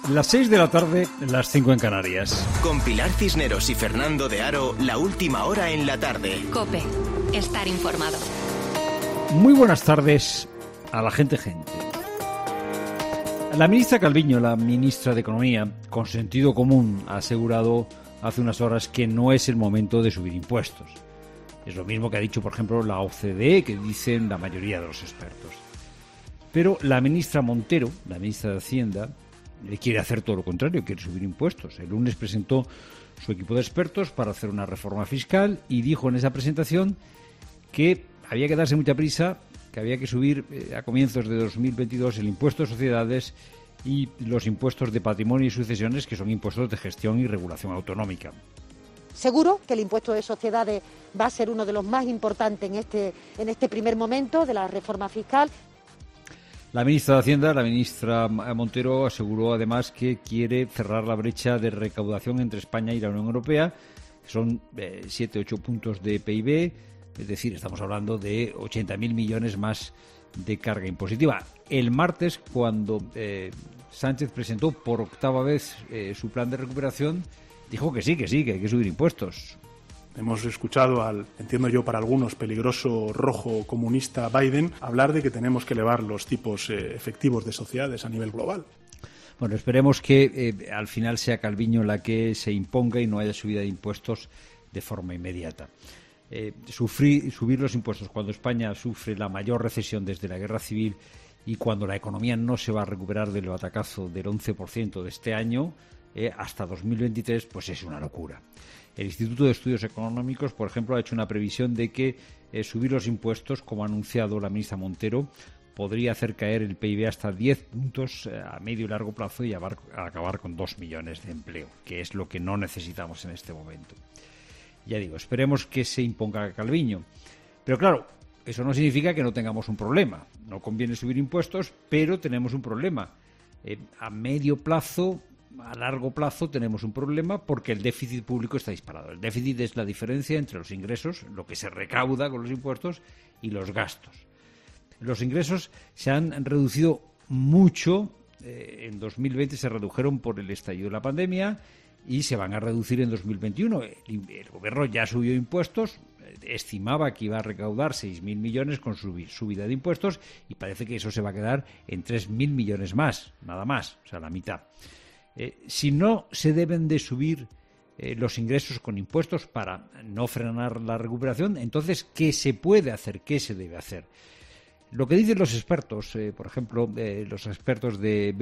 Las 6 de la tarde, las 5 en Canarias. Con Pilar Cisneros y Fernando de Aro, la última hora en la tarde. COPE. Estar informado. Muy buenas tardes a la gente. La ministra Calviño, la ministra de Economía, con sentido común, ha asegurado hace unas horas que no es el momento de subir impuestos. Es lo mismo que ha dicho, por ejemplo, la OCDE, que dicen la mayoría de los expertos. Pero la ministra Montero, la ministra de Hacienda, quiere hacer todo lo contrario, quiere subir impuestos. El lunes presentó su equipo de expertos para hacer una reforma fiscal y dijo en esa presentación que había que darse mucha prisa, que había que subir a comienzos de 2022 el impuesto de sociedades y los impuestos de patrimonio y sucesiones, que son impuestos de gestión y regulación autonómica. Seguro que el impuesto de sociedades va a ser uno de los más importantes en este primer momento de la reforma fiscal. La ministra de Hacienda, la ministra Montero, aseguró además que quiere cerrar la brecha de recaudación entre España y la Unión Europea, que son 7-8 puntos de PIB, es decir, estamos hablando de 80.000 millones más de carga impositiva. El martes, cuando Sánchez presentó por octava vez su plan de recuperación, dijo que sí, que hay que subir impuestos. Hemos escuchado al, entiendo yo, para algunos peligroso rojo comunista Biden hablar de que tenemos que elevar los tipos efectivos de sociedades a nivel global. Bueno, esperemos que al final sea Calviño la que se imponga y no haya subida de impuestos de forma inmediata. Subir los impuestos cuando España sufre la mayor recesión desde la guerra civil y cuando la economía no se va a recuperar del batacazo del 11% de este año hasta 2023, pues es una locura. El Instituto de Estudios Económicos, por ejemplo, ha hecho una previsión de que subir los impuestos, como ha anunciado la ministra Montero, podría hacer caer el PIB hasta 10 puntos a medio y largo plazo y acabar con 2 millones de empleo, que es lo que no necesitamos en este momento. Ya digo, esperemos que se imponga Calviño. Pero claro, eso no significa que no tengamos un problema. No conviene subir impuestos, pero tenemos un problema. A medio plazo, a largo plazo, tenemos un problema porque el déficit público está disparado. El déficit es la diferencia entre los ingresos, lo que se recauda con los impuestos, y los gastos. Los ingresos se han reducido mucho. En 2020 se redujeron por el estallido de la pandemia y se van a reducir en 2021. El gobierno ya subió impuestos, estimaba que iba a recaudar 6.000 millones con su subida de impuestos y parece que eso se va a quedar en 3.000 millones más, nada más, o sea, la mitad. Si no se deben de subir los ingresos con impuestos para no frenar la recuperación, entonces, ¿qué se puede hacer? ¿Qué se debe hacer? Lo que dicen los expertos, por ejemplo, los expertos de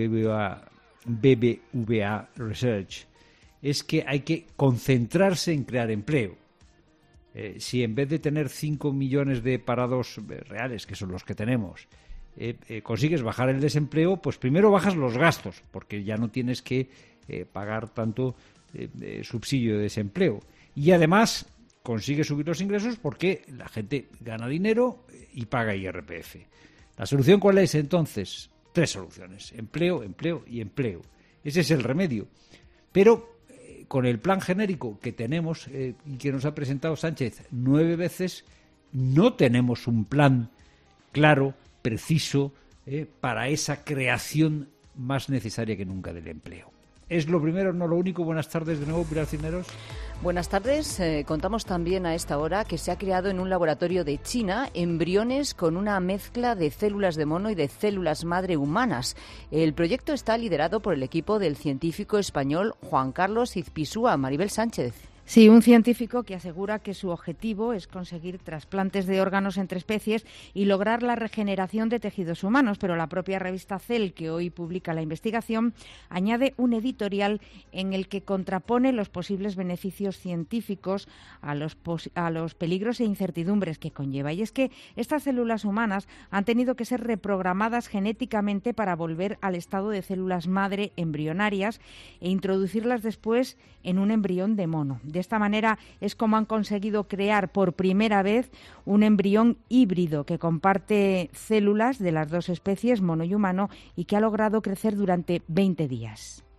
BBVA Research, es que hay que concentrarse en crear empleo. Si en vez de tener 5 millones de parados reales, que son los que tenemos, consigues bajar el desempleo, pues primero bajas los gastos, porque ya no tienes que pagar tanto subsidio de desempleo. Y además consigues subir los ingresos porque la gente gana dinero y paga IRPF. ¿La solución cuál es entonces? 3 soluciones: empleo, empleo y empleo. Ese es el remedio. Pero con el plan genérico que tenemos y que nos ha presentado Sánchez 9 veces, no tenemos un plan claro, preciso, para esa creación más necesaria que nunca del empleo. Es lo primero, no lo único. Buenas tardes de nuevo, Pilar Cisneros. Buenas tardes. Contamos también a esta hora que se ha creado en un laboratorio de China embriones con una mezcla de células de mono y de células madre humanas. El proyecto está liderado por el equipo del científico español Juan Carlos Izpisua. Maribel Sánchez. Sí, un científico que asegura que su objetivo es conseguir trasplantes de órganos entre especies y lograr la regeneración de tejidos humanos, pero la propia revista Cell, que hoy publica la investigación, añade un editorial en el que contrapone los posibles beneficios científicos a los peligros e incertidumbres que conlleva. Y es que estas células humanas han tenido que ser reprogramadas genéticamente para volver al estado de células madre embrionarias e introducirlas después en un embrión de mono. De esta manera es como han conseguido crear por primera vez un embrión híbrido que comparte células de las dos especies, mono y humano, y que ha logrado crecer durante 20 días.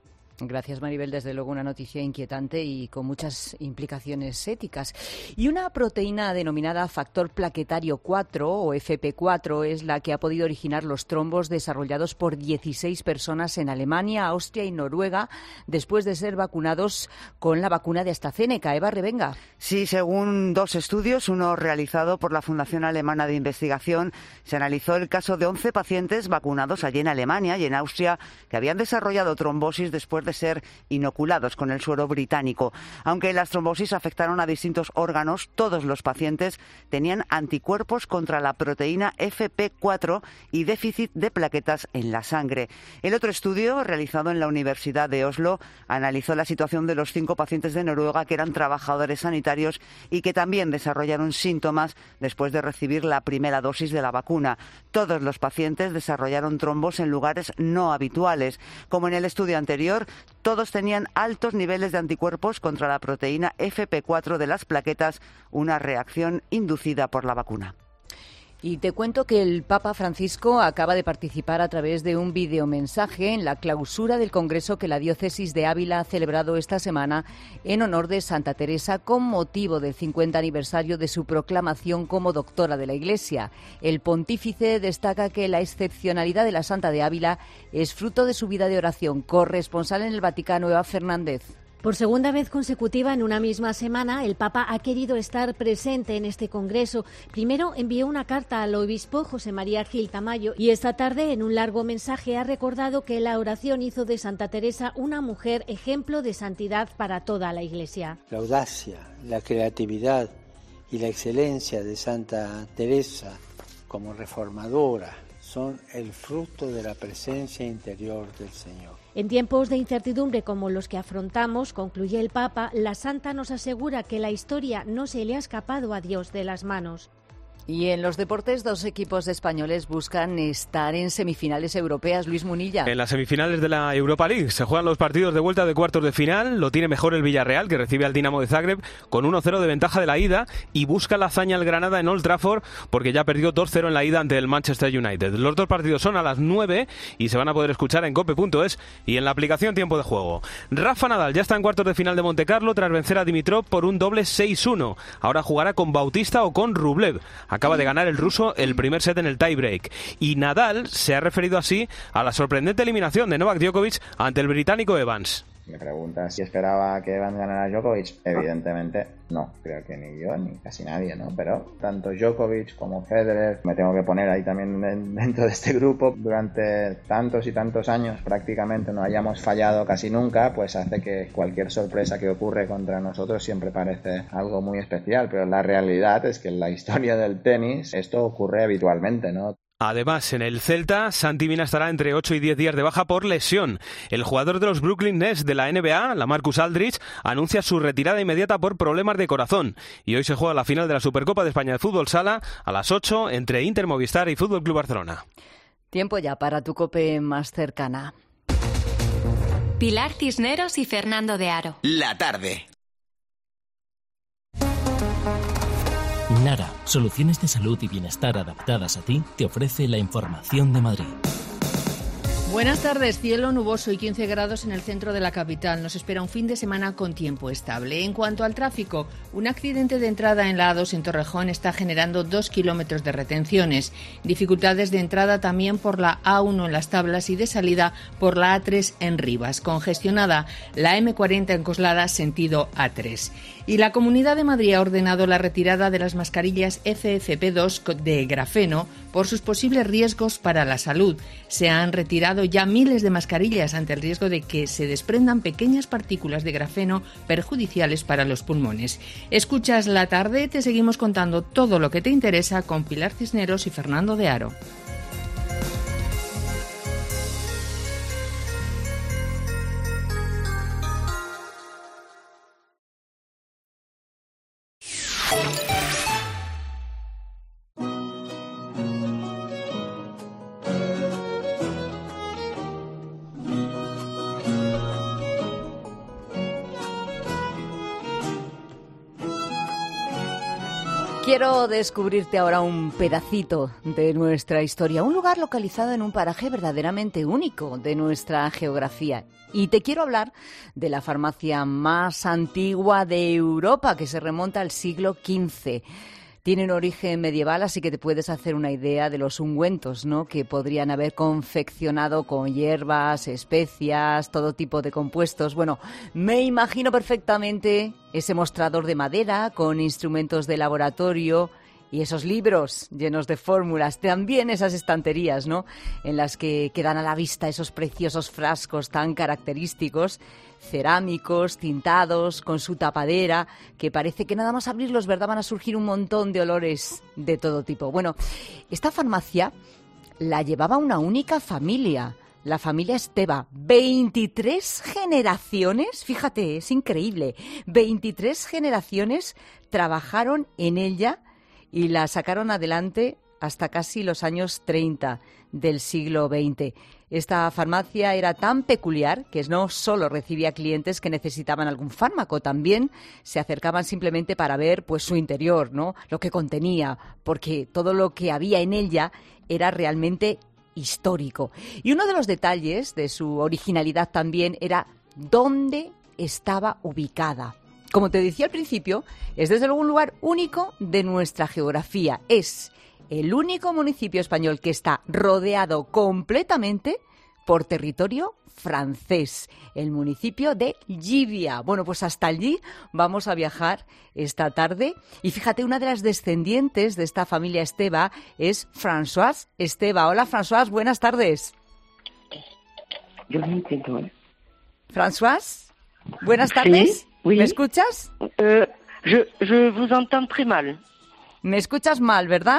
Gracias, Maribel. Desde luego una noticia inquietante y con muchas implicaciones éticas. Y una proteína denominada factor plaquetario 4 o FP4 es la que ha podido originar los trombos desarrollados por 16 personas en Alemania, Austria y Noruega después de ser vacunados con la vacuna de AstraZeneca. Eva Revenga. Sí, según 2 estudios, uno realizado por la Fundación Alemana de Investigación, se analizó el caso de 11 pacientes vacunados allí en Alemania y en Austria que habían desarrollado trombosis después de ser inoculados con el suero británico. Aunque las trombosis afectaron a distintos órganos, todos los pacientes tenían anticuerpos contra la proteína FP4 y déficit de plaquetas en la sangre. El otro estudio, realizado en la Universidad de Oslo, analizó la situación de los 5 pacientes de Noruega que eran trabajadores sanitarios y que también desarrollaron síntomas después de recibir la primera dosis de la vacuna. Todos los pacientes desarrollaron trombos en lugares no habituales. Como en el estudio anterior, todos tenían altos niveles de anticuerpos contra la proteína FP4 de las plaquetas, una reacción inducida por la vacuna. Y te cuento que el Papa Francisco acaba de participar a través de un videomensaje en la clausura del congreso que la diócesis de Ávila ha celebrado esta semana en honor de Santa Teresa con motivo del 50 aniversario de su proclamación como doctora de la Iglesia. El pontífice destaca que la excepcionalidad de la Santa de Ávila es fruto de su vida de oración. Corresponsal en el Vaticano, Eva Fernández. Por segunda vez consecutiva en una misma semana, el Papa ha querido estar presente en este congreso. Primero envió una carta al obispo José María Gil Tamayo y esta tarde, en un largo mensaje, ha recordado que la oración hizo de Santa Teresa una mujer ejemplo de santidad para toda la Iglesia. La audacia, la creatividad y la excelencia de Santa Teresa como reformadora son el fruto de la presencia interior del Señor. En tiempos de incertidumbre como los que afrontamos, concluye el Papa, la Santa nos asegura que la historia no se le ha escapado a Dios de las manos. Y en los deportes, 2 equipos españoles buscan estar en semifinales europeas. Luis Munilla. En las semifinales de la Europa League se juegan los partidos de vuelta de cuartos de final. Lo tiene mejor el Villarreal, que recibe al Dinamo de Zagreb con 1-0 de ventaja de la ida, y busca la hazaña el Granada en Old Trafford porque ya perdió 2-0 en la ida ante el Manchester United. Los 2 partidos son a las 9 y se van a poder escuchar en cope.es y en la aplicación Tiempo de Juego. Rafa Nadal ya está en cuartos de final de Montecarlo tras vencer a Dimitrov por un doble 6-1. Ahora jugará con Bautista o con Rublev. Acaba de ganar el ruso el primer set en el tie-break. Y Nadal se ha referido así a la sorprendente eliminación de Novak Djokovic ante el británico Evans. Me preguntas si esperaba que Evans ganara a Djokovic. Evidentemente no, creo que ni yo ni casi nadie, ¿no? Pero tanto Djokovic como Federer, me tengo que poner ahí también dentro de este grupo, durante tantos y tantos años prácticamente no hayamos fallado casi nunca, pues hace que cualquier sorpresa que ocurre contra nosotros siempre parece algo muy especial, pero la realidad es que en la historia del tenis esto ocurre habitualmente, ¿no? Además, en el Celta, Santi Mina estará entre 8 y 10 días de baja por lesión. El jugador de los Brooklyn Nets de la NBA, LaMarcus Aldridge, anuncia su retirada inmediata por problemas de corazón. Y hoy se juega la final de la Supercopa de España de Fútbol Sala a las 8 entre Inter Movistar y Fútbol Club Barcelona. Tiempo ya para tu COPE más cercana. Pilar Cisneros y Fernando de Aro. La tarde. Nara, soluciones de salud y bienestar adaptadas a ti, te ofrece la información de Madrid. Buenas tardes, cielo nuboso y 15 grados en el centro de la capital. Nos espera un fin de semana con tiempo estable. En cuanto al tráfico, un accidente de entrada en la A2 en Torrejón está generando 2 kilómetros de retenciones. Dificultades de entrada también por la A1 en Las Tablas y de salida por la A3 en Rivas. Congestionada la M40 en Coslada, sentido A3. Y la Comunidad de Madrid ha ordenado la retirada de las mascarillas FFP2 de grafeno por sus posibles riesgos para la salud. Se han retirado ya miles de mascarillas ante el riesgo de que se desprendan pequeñas partículas de grafeno perjudiciales para los pulmones. Escuchas La Tarde, te seguimos contando todo lo que te interesa con Pilar Cisneros y Fernando de Aro. Quiero descubrirte ahora un pedacito de nuestra historia, un lugar localizado en un paraje verdaderamente único de nuestra geografía. Y te quiero hablar de la farmacia más antigua de Europa, que se remonta al siglo XV. Tiene un origen medieval, así que te puedes hacer una idea de los ungüentos, ¿no?, que podrían haber confeccionado con hierbas, especias, todo tipo de compuestos. Bueno, me imagino perfectamente ese mostrador de madera con instrumentos de laboratorio y esos libros llenos de fórmulas, también esas estanterías, ¿no?, en las que quedan a la vista esos preciosos frascos tan característicos, cerámicos, tintados, con su tapadera, que parece que nada más abrirlos, ¿verdad?, van a surgir un montón de olores de todo tipo. Bueno, esta farmacia la llevaba una única familia, la familia Esteva. 23 generaciones, fíjate, es increíble, 23 generaciones trabajaron en ella y la sacaron adelante hasta casi los años 30 del siglo XX. Esta farmacia era tan peculiar que no solo recibía clientes que necesitaban algún fármaco, también se acercaban simplemente para ver pues su interior, ¿no?, lo que contenía, porque todo lo que había en ella era realmente histórico. Y uno de los detalles de su originalidad también era dónde estaba ubicada. Como te decía al principio, es desde luego un lugar único de nuestra geografía. Es el único municipio español que está rodeado completamente por territorio francés, el municipio de Llívia. Bueno, pues hasta allí vamos a viajar esta tarde. Y fíjate, una de las descendientes de esta familia Esteva es Françoise Esteva. Hola, Françoise, buenas tardes. Yo no entiendo, ¿eh? Françoise, buenas tardes. Sí, oui. ¿Me escuchas? Je vous entends très mal. ¿Me escuchas mal, verdad?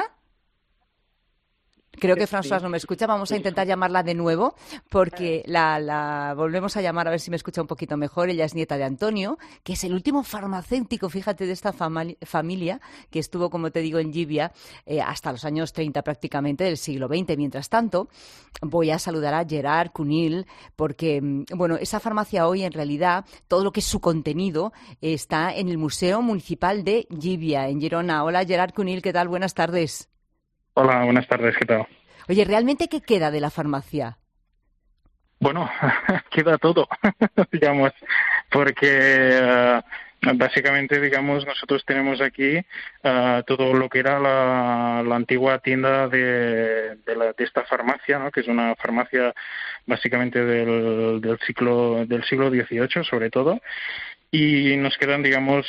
Creo que Françoise no me escucha. Vamos a intentar llamarla de nuevo porque la volvemos a llamar a ver si me escucha un poquito mejor. Ella es nieta de Antonio, que es el último farmacéutico, fíjate, de esta familia que estuvo, como te digo, en Llívia hasta los años 30 prácticamente del siglo XX. Mientras tanto, voy a saludar a Gerard Cunil porque, bueno, esa farmacia hoy en realidad, todo lo que es su contenido está en el Museo Municipal de Llívia, en Girona. Hola, Gerard Cunil, ¿qué tal? Buenas tardes. Hola, buenas tardes, ¿qué tal? Oye, ¿realmente qué queda de la farmacia? Bueno, queda todo, digamos, porque básicamente, digamos, nosotros tenemos aquí todo lo que era la antigua tienda de esta farmacia, ¿no?, que es una farmacia básicamente del siglo XVIII, sobre todo. Y nos quedan, digamos,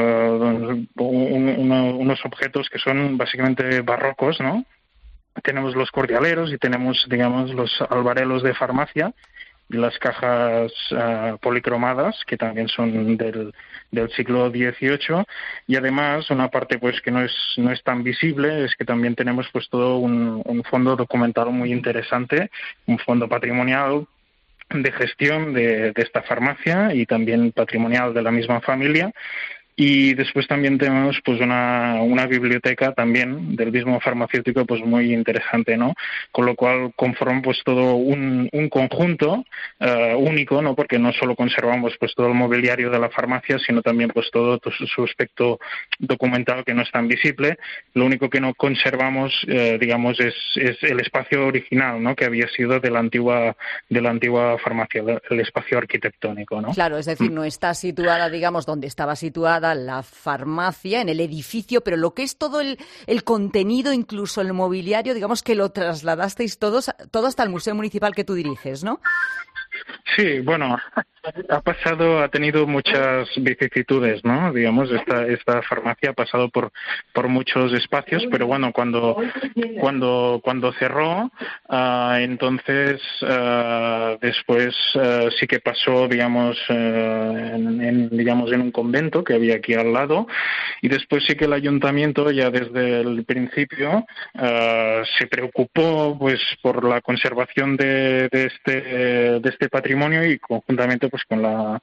unos objetos que son básicamente barrocos, ¿no? Tenemos los cordialeros y tenemos, digamos, los albarelos de farmacia y las cajas policromadas, que también son del siglo XVIII. Y además, una parte pues que no es tan visible es que también tenemos pues todo un fondo documental muy interesante, un fondo patrimonial de gestión de esta farmacia y también patrimonial de la misma familia. Y después también tenemos pues una biblioteca también del mismo farmacéutico pues muy interesante, ¿no? Con lo cual conforman pues todo un conjunto único, ¿no? Porque no solo conservamos pues todo el mobiliario de la farmacia, sino también pues todo su aspecto documental que no es tan visible. Lo único que no conservamos, digamos, es el espacio original, ¿no?, que había sido de la antigua farmacia, el espacio arquitectónico, ¿no? Claro, es decir, no está situada, digamos, donde estaba situada la farmacia, en el edificio, pero lo que es todo el contenido, incluso el mobiliario, digamos que lo trasladasteis todo hasta el Museo Municipal que tú diriges, ¿no? Sí, bueno, ha tenido muchas vicisitudes, ¿no? Digamos, esta farmacia ha pasado por muchos espacios, pero bueno, cuando cerró, entonces después sí que pasó, digamos, en un convento que había aquí al lado, y después sí que el ayuntamiento ya desde el principio se preocupó pues por la conservación de este patrimonio y conjuntamente pues con la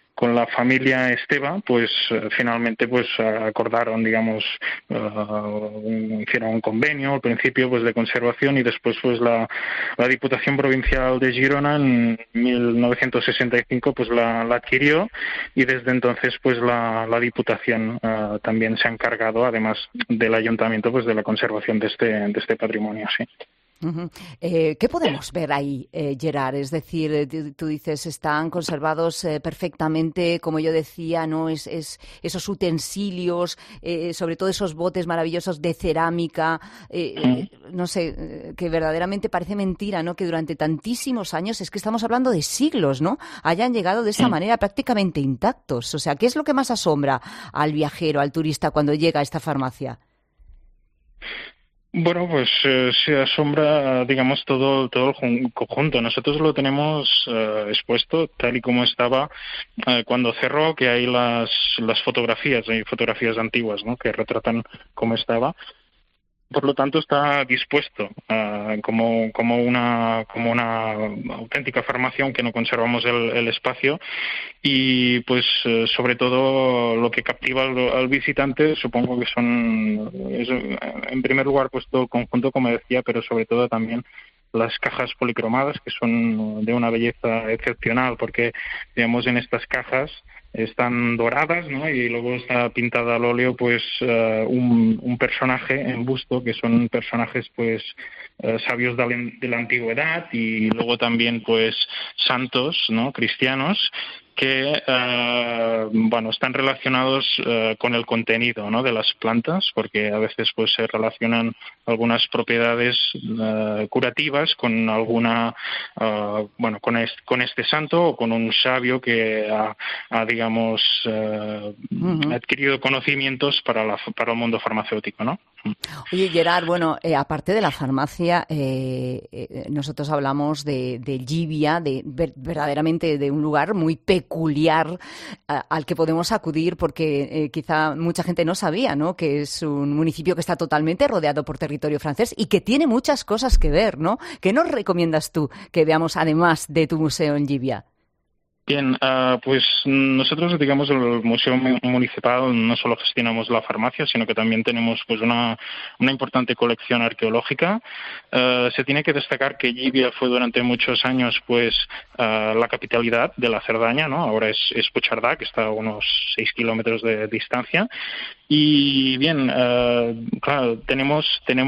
la familia Esteva, pues finalmente pues acordaron, digamos, hicieron un convenio al principio pues de conservación, y después pues la Diputación Provincial de Girona en 1965 pues la adquirió, y desde entonces pues la Diputación también se ha encargado, además del Ayuntamiento, pues de la conservación de este patrimonio, sí. Uh-huh. ¿Qué podemos ver ahí, Gerard? Es decir, tú dices, están conservados perfectamente, como yo decía, ¿no? Esos utensilios, sobre todo esos botes maravillosos de cerámica, no sé, que verdaderamente parece mentira, ¿no? Que durante tantísimos años, es que estamos hablando de siglos, ¿no? Hayan llegado de esa manera prácticamente intactos. O sea, ¿qué es lo que más asombra al viajero, al turista, cuando llega a esta farmacia? Bueno, pues se asombra, digamos, todo el conjunto. Nosotros lo tenemos expuesto tal y como estaba cuando cerró, que hay las fotografías, hay fotografías antiguas, ¿no?, que retratan cómo estaba. Por lo tanto, está dispuesto como una auténtica farmacia, aunque no conservamos el espacio. Y pues sobre todo lo que captiva al visitante, supongo que es en primer lugar pues todo el conjunto, como decía, pero sobre todo también las cajas policromadas, que son de una belleza excepcional, porque digamos en estas cajas están doradas, ¿no?, y luego está pintada al óleo pues un personaje en busto, que son personajes pues sabios de la antigüedad, y luego también pues santos, ¿no?, cristianos, que están relacionados con el contenido, ¿no?, de las plantas, porque a veces pues se relacionan algunas propiedades curativas con alguna con este santo o con un sabio que ha digamos adquirido conocimientos para el mundo farmacéutico, ¿no? Oye, Gerard, bueno, aparte de la farmacia, nosotros hablamos de Llivia, verdaderamente de un lugar muy peculiar al que podemos acudir, porque quizá mucha gente no sabía, ¿no?, que es un municipio que está totalmente rodeado por territorio francés y que tiene muchas cosas que ver, ¿no? ¿Qué nos recomiendas tú que veamos además de tu museo en Llivia? Bien, pues nosotros, digamos, el Museo Municipal no solo gestionamos la farmacia, sino que también tenemos pues una importante colección arqueológica. Se tiene que destacar que Llivia fue durante muchos años pues la capitalidad de la Cerdaña, ¿no? Ahora es Puigcerdà, que está a unos 6 kilómetros de distancia. Y bien, claro, tenemos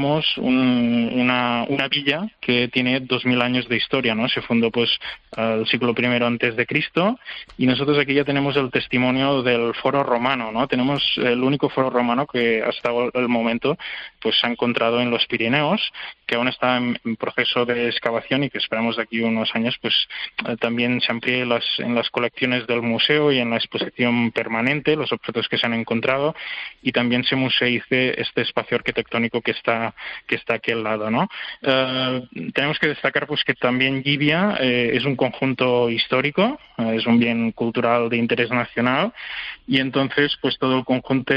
una villa que tiene 2000 años de historia, ¿no? Se fundó pues el siglo I antes de Cristo, y nosotros aquí ya tenemos el testimonio del foro romano, ¿no? Tenemos el único foro romano que hasta el momento pues se ha encontrado en los Pirineos, que aún está en proceso de excavación y que esperamos de aquí unos años pues también se amplíe en las colecciones del museo y en la exposición permanente los objetos que se han encontrado, y también se museice este espacio arquitectónico que está aquí al lado, ¿no? Tenemos que destacar pues que también Llivia es un conjunto histórico, es un bien cultural de interés nacional, y entonces pues todo el conjunto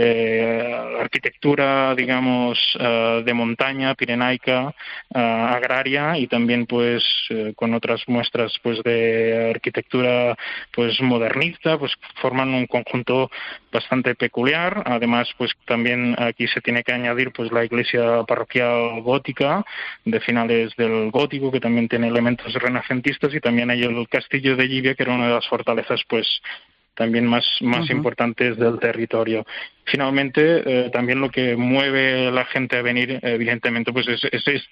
de arquitectura, digamos, de montaña, pirenaica, agraria, y también pues con otras muestras pues de arquitectura pues modernista, pues forman un conjunto bastante peculiar. Además pues también aquí se tiene que añadir pues la iglesia parroquial gótica de finales del gótico, que también tiene elementos renacentistas, y también hay el castillo de Llivia, que era una de las fortalezas pues también más importantes del territorio. Finalmente, también lo que mueve a la gente a venir, evidentemente, pues es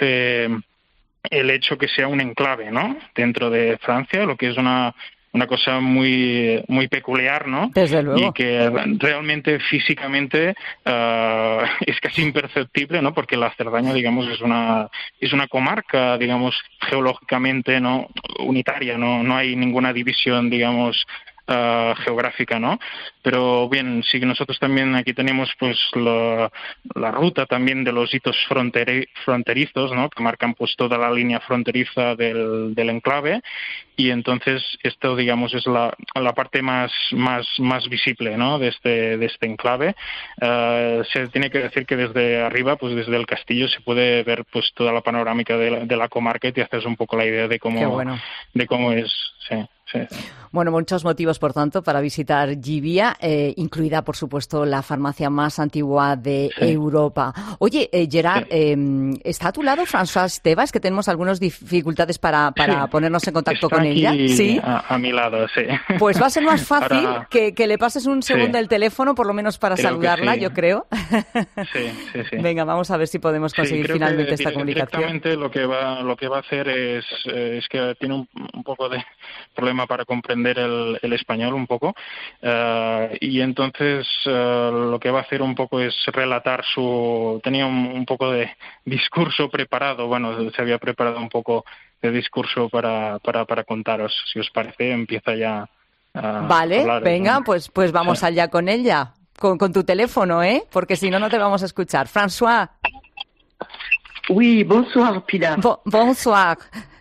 el hecho que sea un enclave, ¿no?, dentro de Francia, lo que es una cosa muy peculiar, ¿no? Desde luego. Y que realmente físicamente es casi imperceptible, ¿no? Porque la Cerdaña, digamos, es una comarca, digamos, geológicamente no unitaria, no hay ninguna división, digamos, geográfica, ¿no? Pero bien, sí que nosotros también aquí tenemos pues la ruta también de los hitos fronterizos, ¿no?, que marcan pues toda la línea fronteriza del enclave, y entonces esto, digamos, es la parte más visible, ¿no?, de este enclave. Se tiene que decir que desde arriba, pues desde el castillo se puede ver pues toda la panorámica de la comarca, y te haces un poco la idea de cómo es, sí. Bueno, muchos motivos, por tanto, para visitar Llivia, incluida, por supuesto, la farmacia más antigua de Europa. Oye, Gerard, ¿está a tu lado Françoise Estevas, que tenemos algunas dificultades para ponernos en contacto Está con ella? Aquí Sí. A mi lado, sí. Pues va a ser más fácil Ahora... que le pases un segundo el teléfono, por lo menos para Creo saludarla, sí. yo creo. Sí. Venga, vamos a ver si podemos conseguir finalmente esta comunicación. Directamente lo que va a hacer es que tiene un poco de problema para comprender el español un poco, y entonces lo que va a hacer un poco es relatar tenía un poco de discurso preparado, bueno, se había preparado un poco de discurso para contaros. Si os parece, empieza ya a Vale, hablar, venga, ¿no? pues vamos allá con ella, con tu teléfono, porque si no, no te vamos a escuchar. François. Oui, bonsoir, Pilar. Bonsoir.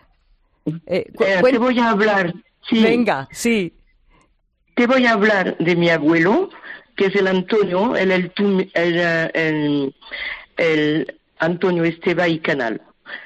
Te voy a hablar. Sí. Venga, sí. Te voy a hablar de mi abuelo, que es el Antonio, el Antonio Esteva y Canal.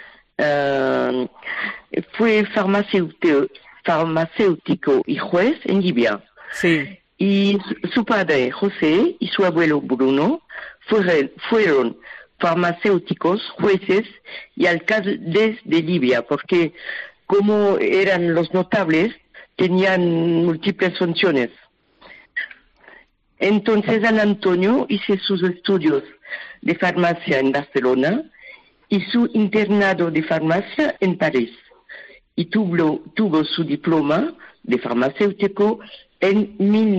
Fue farmacéutico y juez en Llivia. Sí. Y su padre, José, y su abuelo, Bruno, fueron farmacéuticos, jueces y alcaldes de Llivia, porque como eran los notables, tenían múltiples funciones. Entonces, San Antonio hizo sus estudios de farmacia en Barcelona y su internado de farmacia en París. Y tuvo su diploma de farmacéutico en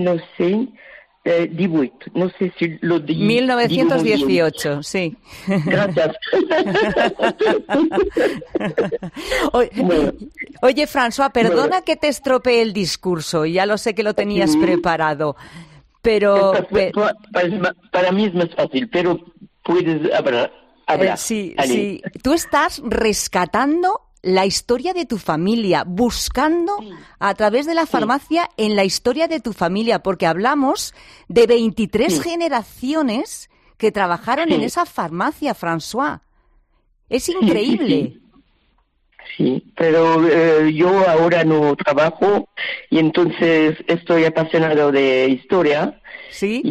1918. No sé si lo digo. 1918, sí. Gracias. Oye, François, perdona que te estropee el discurso, ya lo sé que lo tenías preparado, pero... Para mí es más fácil, pero puedes hablar. Sí. Tú estás rescatando la historia de tu familia, buscando a través de la farmacia en la historia de tu familia, porque hablamos de 23 generaciones que trabajaron en esa farmacia, François. Es increíble. Sí, pero yo ahora no trabajo y entonces estoy apasionado de historia. Sí.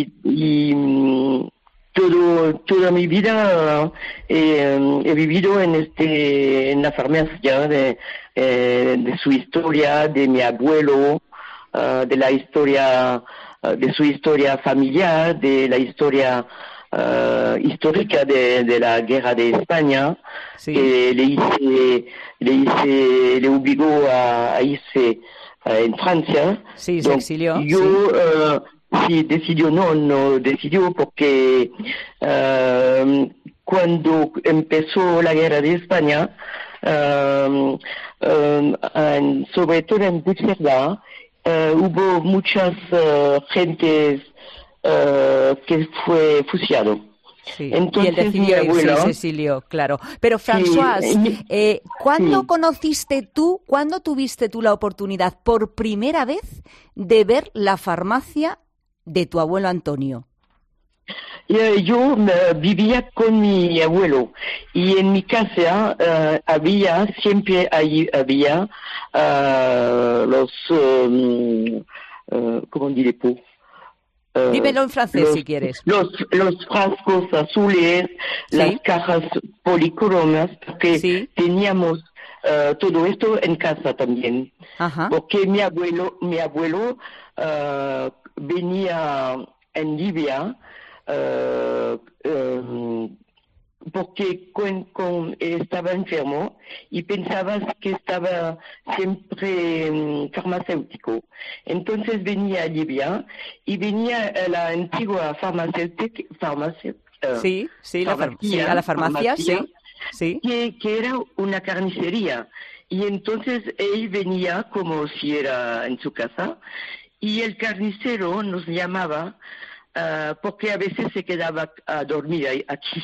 Y toda mi vida he vivido en la farmacia de su historia, de mi abuelo, de la historia, de su historia familiar, de la historia histórica de la guerra de España, que le obligó a irse en Francia. Sí, se exilió. No decidió porque cuando empezó la guerra de España, sobre todo en Bruselas, hubo muchas gentes que fue fusilado. Sí. Entonces, y él decidió mi abuelo, irse, se exilió, claro. Pero, François, ¿cuándo cuándo tuviste tú la oportunidad por primera vez de ver la farmacia de tu abuelo Antonio? Yo vivía con mi abuelo y en mi casa siempre había los, ¿cómo diré-vous? Dímelo en francés si quieres. Los frascos azules, las cajas policromas, porque teníamos todo esto en casa también. Ajá. Porque mi abuelo venía en Llivia porque estaba enfermo y pensaba que estaba siempre farmacéutico. Entonces venía a Llivia y venía a la antigua farmacéutica, a la farmacia, sí. Que era una carnicería. Y entonces él venía como si era en su casa y el carnicero nos llamaba porque a veces se quedaba a dormir aquí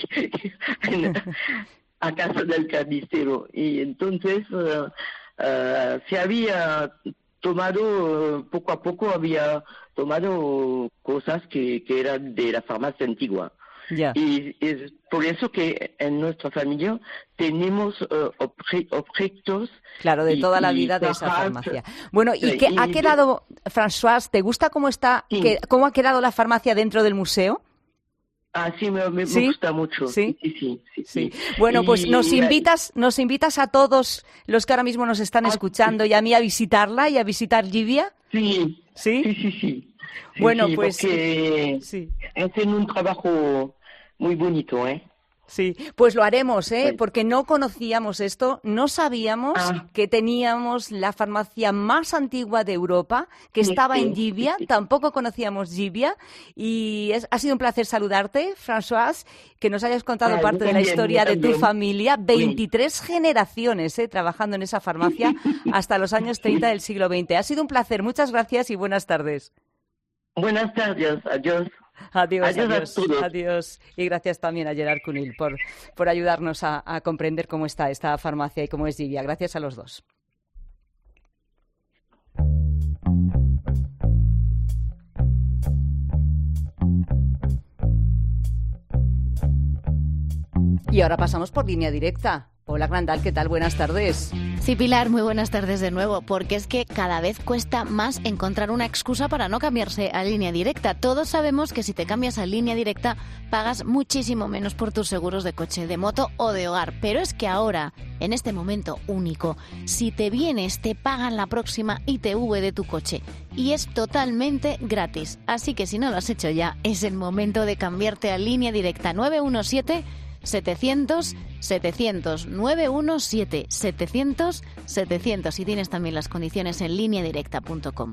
a casa del carnicero y entonces se había tomado poco a poco había tomado cosas que eran de la farmacia antigua Ya. Y es por eso que en nuestra familia tenemos objetos. Claro, de toda la vida de esa farmacia. Bueno, ¿y qué ha quedado, Françoise? ¿Te gusta cómo está, cómo ha quedado la farmacia dentro del museo? Ah, sí, me gusta mucho. ¿Sí? Sí. Bueno, pues nos invitas a todos los que ahora mismo nos están escuchando y a mí a visitarla y a visitar Llivia. Sí. ¿Sí? Sí. Bueno, sí, pues hacen un trabajo muy bonito, ¿eh? Sí, pues lo haremos, porque no conocíamos esto, no sabíamos que teníamos la farmacia más antigua de Europa, que estaba en Llivia, tampoco conocíamos Llivia, y ha sido un placer saludarte, Françoise, que nos hayas contado parte de la historia de tu familia, 23 generaciones trabajando en esa farmacia hasta los años 30 del siglo XX. Ha sido un placer, muchas gracias y buenas tardes. Buenas tardes, adiós. Adiós. Y gracias también a Gerard Cunil por ayudarnos a comprender cómo está esta farmacia y cómo es Llivia. Gracias a los dos. Y ahora pasamos por Línea Directa. Hola, Grandal, ¿qué tal? Buenas tardes. Sí, Pilar, muy buenas tardes de nuevo, porque es que cada vez cuesta más encontrar una excusa para no cambiarse a Línea Directa. Todos sabemos que si te cambias a Línea Directa pagas muchísimo menos por tus seguros de coche, de moto o de hogar. Pero es que ahora, en este momento único, si te vienes, te pagan la próxima ITV de tu coche. Y es totalmente gratis. Así que si no lo has hecho ya, es el momento de cambiarte a Línea Directa 917-700-700, 917-700-700, y tienes también las condiciones en lineadirecta.com.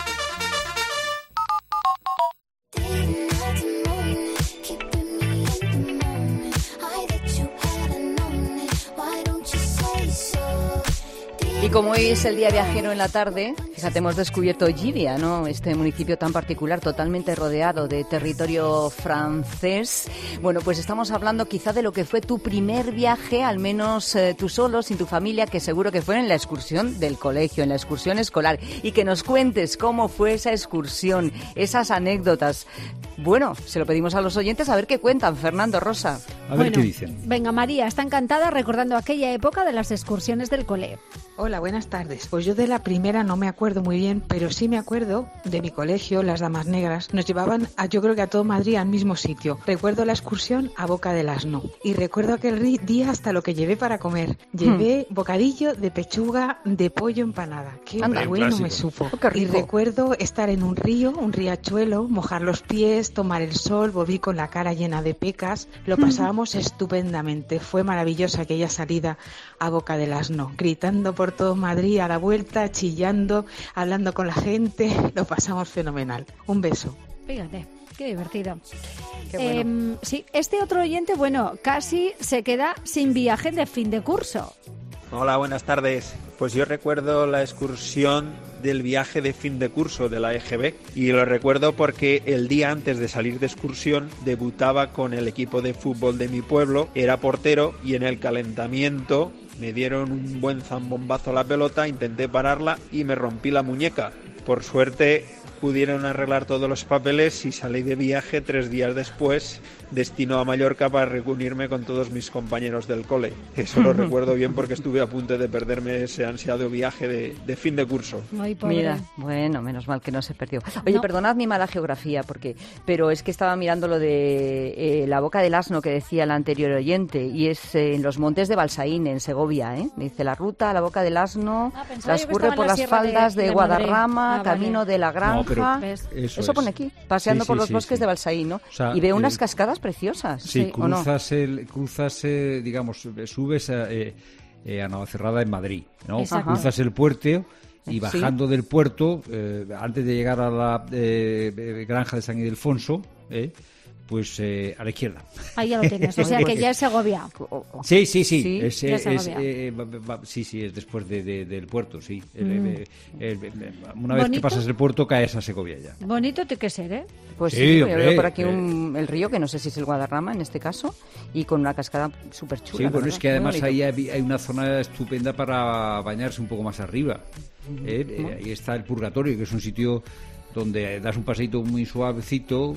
Y como hoy es el día viajero en la tarde, fíjate, hemos descubierto Llivia, ¿no? Este municipio tan particular, totalmente rodeado de territorio francés. Bueno, pues estamos hablando quizá de lo que fue tu primer viaje, al menos tú solo, sin tu familia, que seguro que fue en la excursión del colegio, en la excursión escolar. Y que nos cuentes cómo fue esa excursión, esas anécdotas. Bueno, se lo pedimos a los oyentes a ver qué cuentan. Fernando, Rosa. A ver qué dicen. Venga, María, está encantada recordando aquella época de las excursiones del cole. Hola, buenas tardes. Pues yo de la primera no me acuerdo muy bien, pero sí me acuerdo de mi colegio, las Damas Negras. Nos llevaban, yo creo que a todo Madrid, al mismo sitio. Recuerdo la excursión a Boca del Asno. Y recuerdo aquel día hasta lo que llevé para comer. Llevé bocadillo de pechuga de pollo empanada. Qué bueno me supo. Y recuerdo estar en un río, un riachuelo, mojar los pies, tomar el sol, volví con la cara llena de pecas. Lo pasábamos estupendamente. Fue maravillosa aquella salida a Boca del Asno, gritando por todo Madrid a la vuelta, chillando, hablando con la gente. Lo pasamos fenomenal. Un beso. Fíjate, qué divertido. Qué bueno. Sí, este otro oyente, bueno, casi se queda sin viaje de fin de curso. Hola, buenas tardes. Pues yo recuerdo la excursión del viaje de fin de curso de la EGB y lo recuerdo porque el día antes de salir de excursión debutaba con el equipo de fútbol de mi pueblo, era portero y en el calentamiento me dieron un buen zambombazo a la pelota, intenté pararla y me rompí la muñeca. Por suerte pudieron arreglar todos los papeles y salí de viaje 3 días después, destino a Mallorca para reunirme con todos mis compañeros del cole. Eso lo recuerdo bien porque estuve a punto de perderme ese ansiado viaje de fin de curso. Mira, bueno, menos mal que no se perdió. Oye, perdonad mi mala geografía, pero es que estaba mirando lo de la Boca del Asno que decía el anterior oyente, y es en los montes de Balsaín, en Segovia, ¿eh? Dice la ruta a la Boca del Asno, transcurre por las faldas de Guadarrama, camino de la Granja. Eso pone aquí, paseando por los bosques de Balsaín, ¿no? O sea, y veo unas cascadas preciosas. Sí, cruzas, digamos, subes a Navacerrada en Madrid, ¿no? Cruzas el puerto y bajando del puerto, antes de llegar a la granja de San Ildefonso, pues a la izquierda. Ahí ya lo tienes, o sea que ya es Segovia. Sí. Sí, es después del puerto, sí. Una vez que pasas el puerto caes a Segovia ya. Bonito tiene que ser, ¿eh? Pues sí, veo por aquí el río, que no sé si es el Guadarrama en este caso, y con una cascada súper chula. Sí, bueno, es que además ahí hay una zona estupenda para bañarse un poco más arriba. Ahí está el Purgatorio, que es un sitio donde das un paseito muy suavecito,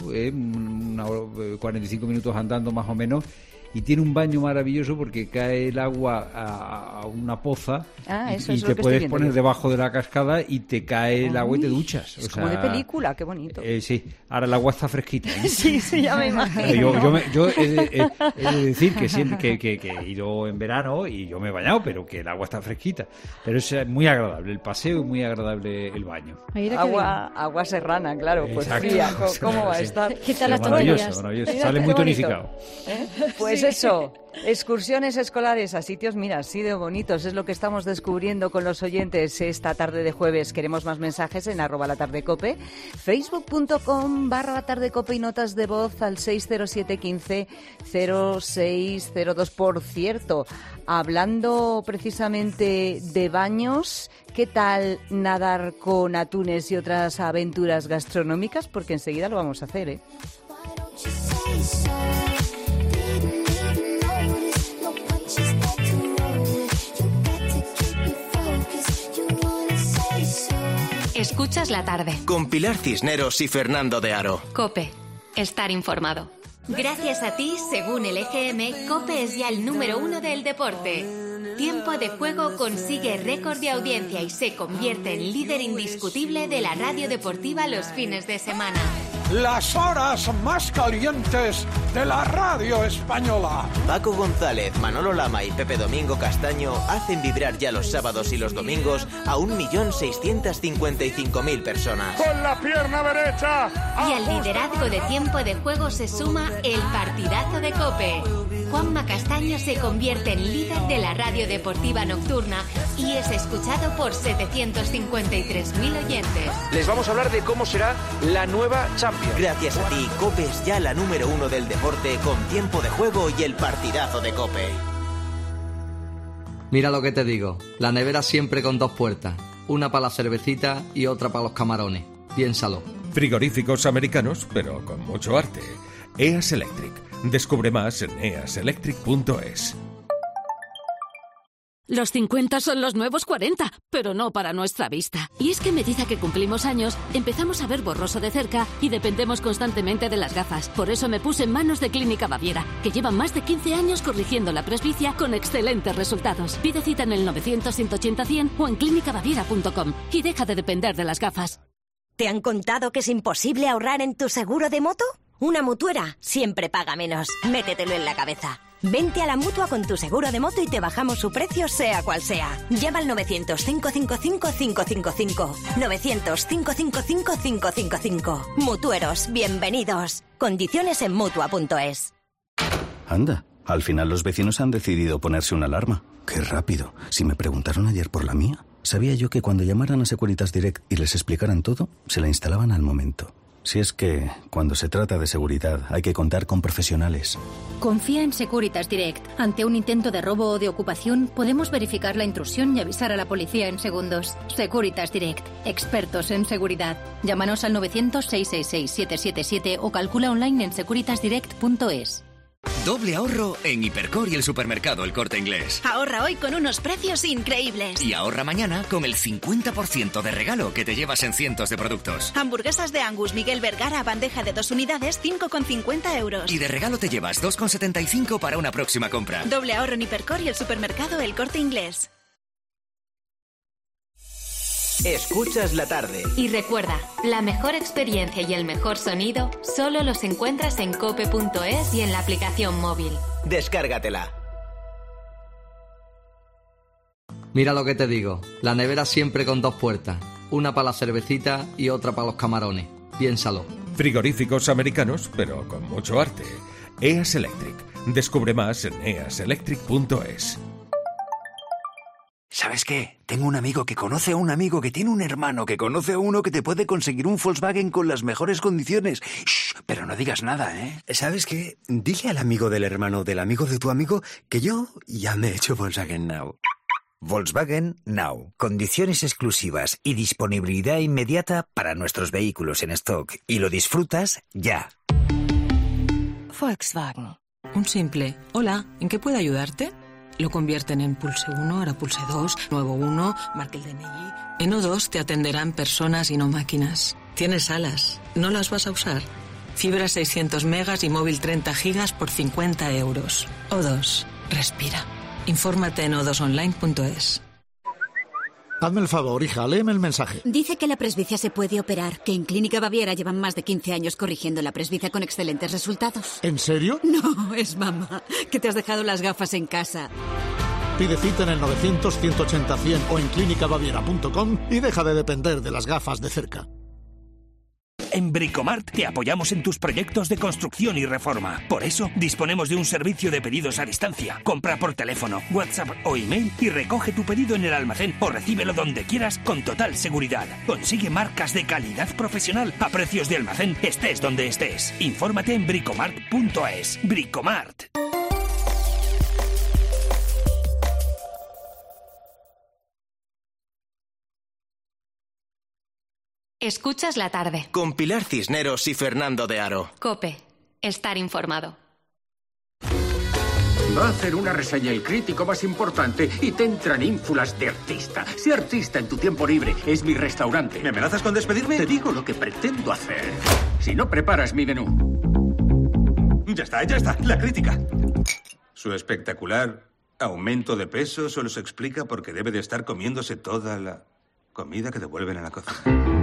45 minutos andando más o menos, y tiene un baño maravilloso porque cae el agua a una poza y te puedes poner debajo de la cascada y te cae el agua y te duchas. Es como de película, qué bonito. Sí, ahora el agua está fresquita. Sí, ya me imagino. Yo he de decir que siempre que he ido en verano y yo me he bañado, pero que el agua está fresquita. Pero es muy agradable el paseo y muy agradable el baño. Agua serrana, claro, pues fría. ¿Cómo va a estar? ¿Qué tal las tonterías? Maravilloso. Sale muy tonificado. Pues eso, excursiones escolares a sitios, mira, así de bonitos, es lo que estamos descubriendo con los oyentes esta tarde de jueves. Queremos más mensajes en @latardecope, facebook.com/latardecope y notas de voz al 607 15 0602. Por cierto, hablando precisamente de baños, ¿qué tal nadar con atunes y otras aventuras gastronómicas? Porque enseguida lo vamos a hacer, ¿eh? Escuchas la tarde. Con Pilar Cisneros y Fernando de Aro. COPE. Estar informado. Gracias a ti, según el EGM, COPE es ya el número 1 del deporte. Tiempo de Juego consigue récord de audiencia y se convierte en líder indiscutible de la radio deportiva los fines de semana. Las horas más calientes de la radio española. Paco González, Manolo Lama y Pepe Domingo Castaño hacen vibrar ya los sábados y los domingos a 1.655.000 personas. Con la pierna derecha. Y al liderazgo de Tiempo de Juego se suma el partidazo de COPE. Juanma Castaño se convierte en líder de la radio deportiva nocturna y es escuchado por 753.000 oyentes. Les vamos a hablar de cómo será la nueva Champions. Gracias a ti, COPE es ya la número 1 del deporte con Tiempo de Juego y el partidazo de COPE. Mira lo que te digo, la nevera siempre con 2 puertas, una para la cervecita y otra para los camarones. Piénsalo. Frigoríficos americanos, pero con mucho arte. EAS Electric. Descubre más en easelectric.es. Los 50 son los nuevos 40, pero no para nuestra vista. Y es que a medida que cumplimos años, empezamos a ver borroso de cerca y dependemos constantemente de las gafas. Por eso me puse en manos de Clínica Baviera, que lleva más de 15 años corrigiendo la presbicia con excelentes resultados. Pide cita en el 900-180-100 o en clínicabaviera.com y deja de depender de las gafas. ¿Te han contado que es imposible ahorrar en tu seguro de moto? Una mutuera siempre paga menos. Métetelo en la cabeza. Vente a la Mutua con tu seguro de moto y te bajamos su precio sea cual sea. Llama al 900-555-555. 900-555-555. Mutueros, bienvenidos. Condiciones en Mutua.es. Anda, al final los vecinos han decidido ponerse una alarma. ¡Qué rápido! Si me preguntaron ayer por la mía, sabía yo que cuando llamaran a Securitas Direct y les explicaran todo, se la instalaban al momento. Si es que, cuando se trata de seguridad, hay que contar con profesionales. Confía en Securitas Direct. Ante un intento de robo o de ocupación, podemos verificar la intrusión y avisar a la policía en segundos. Securitas Direct. Expertos en seguridad. Llámanos al 900-666-777 o calcula online en securitasdirect.es. Doble ahorro en Hipercor y el supermercado El Corte Inglés. Ahorra hoy con unos precios increíbles. Y ahorra mañana con el 50% de regalo que te llevas en cientos de productos. Hamburguesas de Angus Miguel Vergara, bandeja de 2 unidades, 5,50 euros. Y de regalo te llevas 2,75 para una próxima compra. Doble ahorro en Hipercor y el supermercado El Corte Inglés. Escuchas la tarde. Y recuerda, la mejor experiencia y el mejor sonido solo los encuentras en cope.es y en la aplicación móvil. Descárgatela. Mira lo que te digo, la nevera siempre con 2 puertas, una para la cervecita y otra para los camarones. Piénsalo. Frigoríficos americanos, pero con mucho arte. EAS Electric. Descubre más en easelectric.es. ¿Sabes qué? Tengo un amigo que conoce a un amigo que tiene un hermano que conoce a uno que te puede conseguir un Volkswagen con las mejores condiciones. Shh, pero no digas nada, ¿eh? ¿Sabes qué? Dile al amigo del hermano del amigo de tu amigo que yo ya me he hecho Volkswagen Now. Volkswagen Now. Condiciones exclusivas y disponibilidad inmediata para nuestros vehículos en stock. Y lo disfrutas ya. Volkswagen. Un simple hola, ¿en qué puedo ayudarte? Lo convierten en pulse 1, ahora pulse 2, nuevo 1, marque el DNI. En O2 te atenderán personas y no máquinas. Tienes alas. ¿No las vas a usar? Fibra 600 megas y móvil 30 gigas por 50 euros. O2. Respira. Infórmate en o2online.es. Hazme el favor, hija, léeme el mensaje. Dice que la presbicia se puede operar, que en Clínica Baviera llevan más de 15 años corrigiendo la presbicia con excelentes resultados. ¿En serio? No, es mamá, que te has dejado las gafas en casa. Pide cita en el 900-180-100 o en clínicabaviera.com y deja de depender de las gafas de cerca. En Bricomart te apoyamos en tus proyectos de construcción y reforma. Por eso, disponemos de un servicio de pedidos a distancia. Compra por teléfono, WhatsApp o email y recoge tu pedido en el almacén o recíbelo donde quieras con total seguridad. Consigue marcas de calidad profesional a precios de almacén, estés donde estés. Infórmate en bricomart.es. Bricomart. Escuchas la tarde. Con Pilar Cisneros y Fernando de Aro. COPE. Estar informado. Va a hacer una reseña el crítico más importante y te entran ínfulas de artista. Sé artista en tu tiempo libre. Es mi restaurante. ¿Me amenazas con despedirme? Te digo lo que pretendo hacer. Si no preparas mi menú. Ya está. La crítica. Su espectacular aumento de peso solo se explica porque debe de estar comiéndose toda la comida que devuelven a la cocina.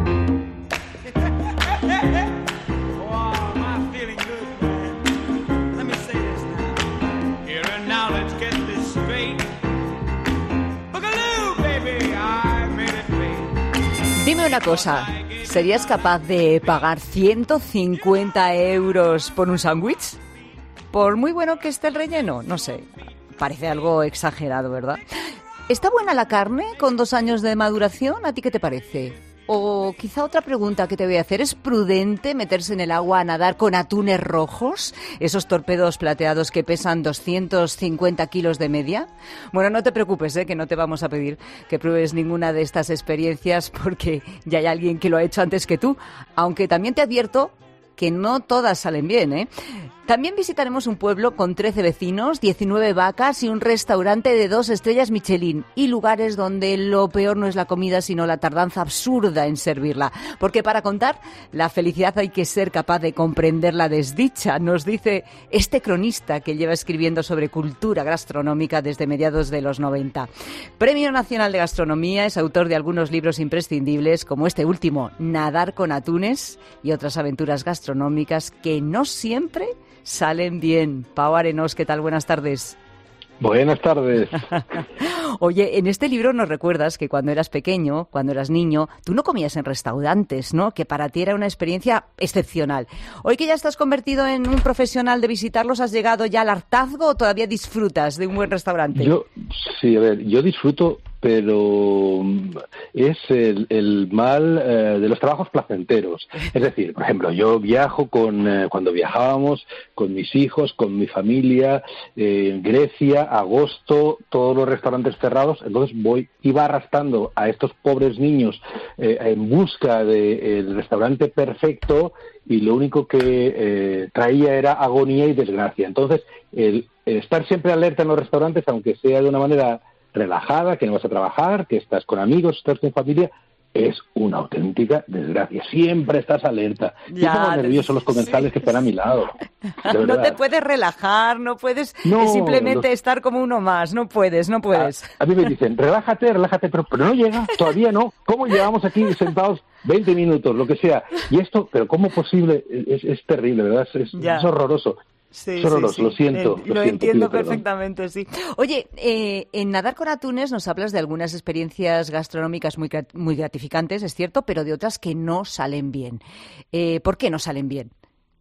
Dime una cosa, ¿serías capaz de pagar 150 euros por un sándwich? Por muy bueno que esté el relleno, no sé, parece algo exagerado, ¿verdad? ¿Está buena la carne con 2 años de maduración? ¿A ti qué te parece? O quizá otra pregunta que te voy a hacer, ¿es prudente meterse en el agua a nadar con atunes rojos? ¿Esos torpedos plateados que pesan 250 kilos de media? Bueno, no te preocupes, que no te vamos a pedir que pruebes ninguna de estas experiencias porque ya hay alguien que lo ha hecho antes que tú, aunque también te advierto que no todas salen bien, También visitaremos un pueblo con 13 vecinos, 19 vacas y un restaurante de 2 estrellas Michelin y lugares donde lo peor no es la comida sino la tardanza absurda en servirla. Porque para contar la felicidad hay que ser capaz de comprender la desdicha, nos dice este cronista que lleva escribiendo sobre cultura gastronómica desde mediados de los 90. Premio Nacional de Gastronomía, es autor de algunos libros imprescindibles como este último, Nadar con atunes y otras aventuras gastronómicas que no siempre salen bien. Pau Arenós, ¿qué tal? Buenas tardes. Buenas tardes. Oye, en este libro nos recuerdas que cuando eras pequeño, cuando eras niño, tú no comías en restaurantes, ¿no? Que para ti era una experiencia excepcional. Hoy que ya estás convertido en un profesional de visitarlos, ¿has llegado ya al hartazgo o todavía disfrutas de un buen restaurante? Yo disfruto, pero es el mal de los trabajos placenteros. Es decir, por ejemplo, yo viajo cuando viajábamos con mis hijos, con mi familia, en Grecia, agosto, todos los restaurantes cerrados, entonces iba arrastrando a estos pobres niños en busca del restaurante perfecto y lo único que traía era agonía y desgracia. Entonces, el estar siempre alerta en los restaurantes, aunque sea de una manera relajada, que no vas a trabajar, que estás con amigos, estás con familia, es una auténtica desgracia. Siempre estás alerta. Yo pongo nervioso los comensales que están a mi lado. No te puedes relajar, no puedes simplemente estar como uno más. No puedes. A mí me dicen, relájate, pero no llega, todavía no. ¿Cómo llevamos aquí sentados 20 minutos, lo que sea? Y esto, pero ¿cómo posible? Es terrible, ¿verdad? Es horroroso. Sí, lo siento. Lo entiendo perfectamente, sí. Oye, en Nadar con atunes nos hablas de algunas experiencias gastronómicas muy gratificantes, es cierto, pero de otras que no salen bien. ¿Por qué no salen bien?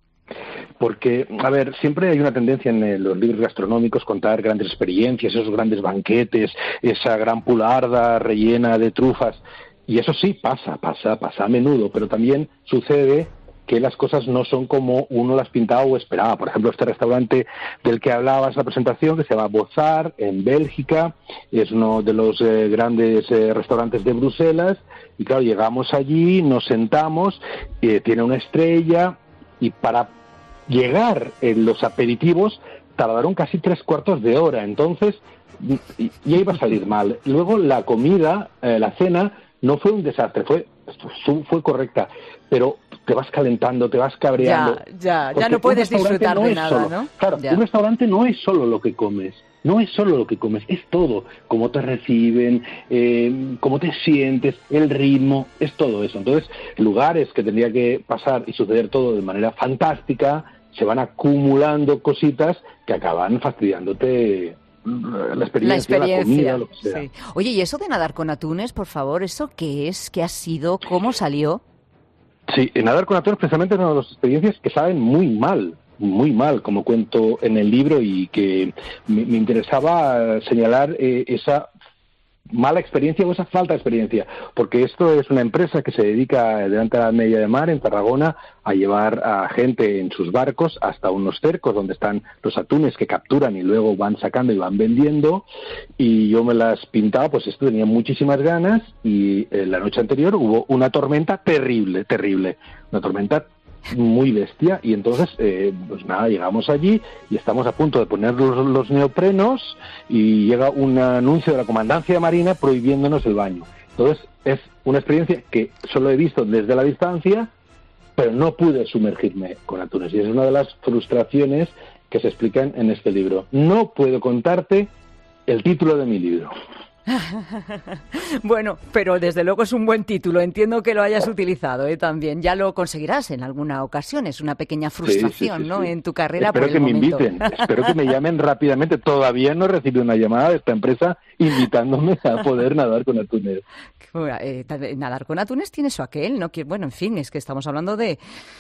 Porque, siempre hay una tendencia en los libros gastronómicos contar grandes experiencias, esos grandes banquetes, esa gran pularda rellena de trufas. Y eso sí, pasa a menudo, pero también sucede que las cosas no son como uno las pintaba o esperaba. Por ejemplo, este restaurante del que hablabas en la presentación, que se llama Bozar, en Bélgica, es uno de los grandes restaurantes de Bruselas, y claro, llegamos allí, nos sentamos, tiene una estrella, y para llegar en los aperitivos tardaron casi 3/4 de hora, entonces ya iba a salir mal. Luego la comida, la cena, no fue un desastre, fue fue correcta, pero te vas calentando, te vas cabreando. Ya no puedes disfrutar de nada, ¿no? Claro, un restaurante no es solo lo que comes. No es solo lo que comes, es todo. Cómo te reciben, cómo te sientes, el ritmo, es todo eso. Entonces, lugares que tendría que pasar y suceder todo de manera fantástica, se van acumulando cositas que acaban fastidiándote la experiencia, la comida, lo que sea. Sí. Oye, ¿y eso de nadar con atunes, por favor? ¿Eso qué es? ¿Qué ha sido? ¿Cómo salió? Sí, nadar con atunes precisamente es una de las experiencias que saben muy mal, como cuento en el libro, y que me interesaba señalar esa mala experiencia o esa falta de experiencia, porque esto es una empresa que se dedica delante de la media de mar en Tarragona a llevar a gente en sus barcos hasta unos cercos donde están los atunes que capturan y luego van sacando y van vendiendo, y yo me las pintaba, pues esto tenía muchísimas ganas, y la noche anterior hubo una tormenta terrible, una tormenta muy bestia, y entonces pues nada, llegamos allí y estamos a punto de poner los neoprenos y llega un anuncio de la Comandancia de Marina prohibiéndonos el baño. Entonces es una experiencia que solo he visto desde la distancia, pero no pude sumergirme con atunes, y es una de las frustraciones que se explican en este libro. No puedo contarte el título de mi libro. Bueno, pero desde luego es un buen título. Entiendo que lo hayas utilizado también. Ya lo conseguirás en alguna ocasión. Es una pequeña frustración, sí, ¿no? En tu carrera. Espero por el momento. Me inviten. Espero que me llamen rápidamente. Todavía no he recibido una llamada de esta empresa invitándome a poder nadar con atunes. Nadar con atunes tiene su aquel, ¿no? Bueno, en fin, es que estamos hablando de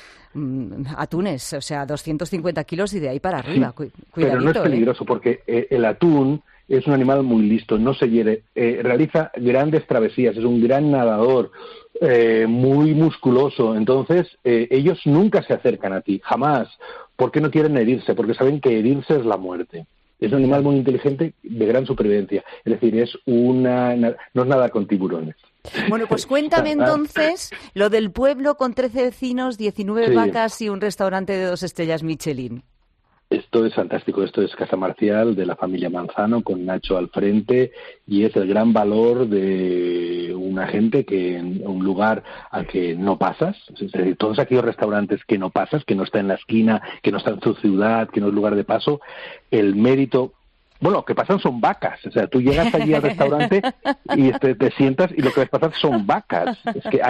atunes, o sea, 250 kilos y de ahí para arriba. Sí, pero no es peligroso porque el atún es un animal muy listo, no se hiere, realiza grandes travesías, es un gran nadador, muy musculoso. Entonces ellos nunca se acercan a ti, jamás, porque no quieren herirse, porque saben que herirse es la muerte. Es un animal muy inteligente, de gran supervivencia, es decir, no es nadar con tiburones. Bueno, pues cuéntame entonces lo del pueblo con 13 vecinos, 19 vacas y un restaurante de 2 estrellas Michelin. Esto es fantástico, esto es Casa Marcial de la familia Manzano con Nacho al frente, y es el gran valor de una gente que en un lugar al que no pasas, es decir, todos aquellos restaurantes que no pasas, que no está en la esquina, que no está en tu ciudad, que no es lugar de paso, el mérito... Bueno, lo que pasan son vacas, o sea, tú llegas allí al restaurante y te sientas y lo que ves pasar son vacas. Es que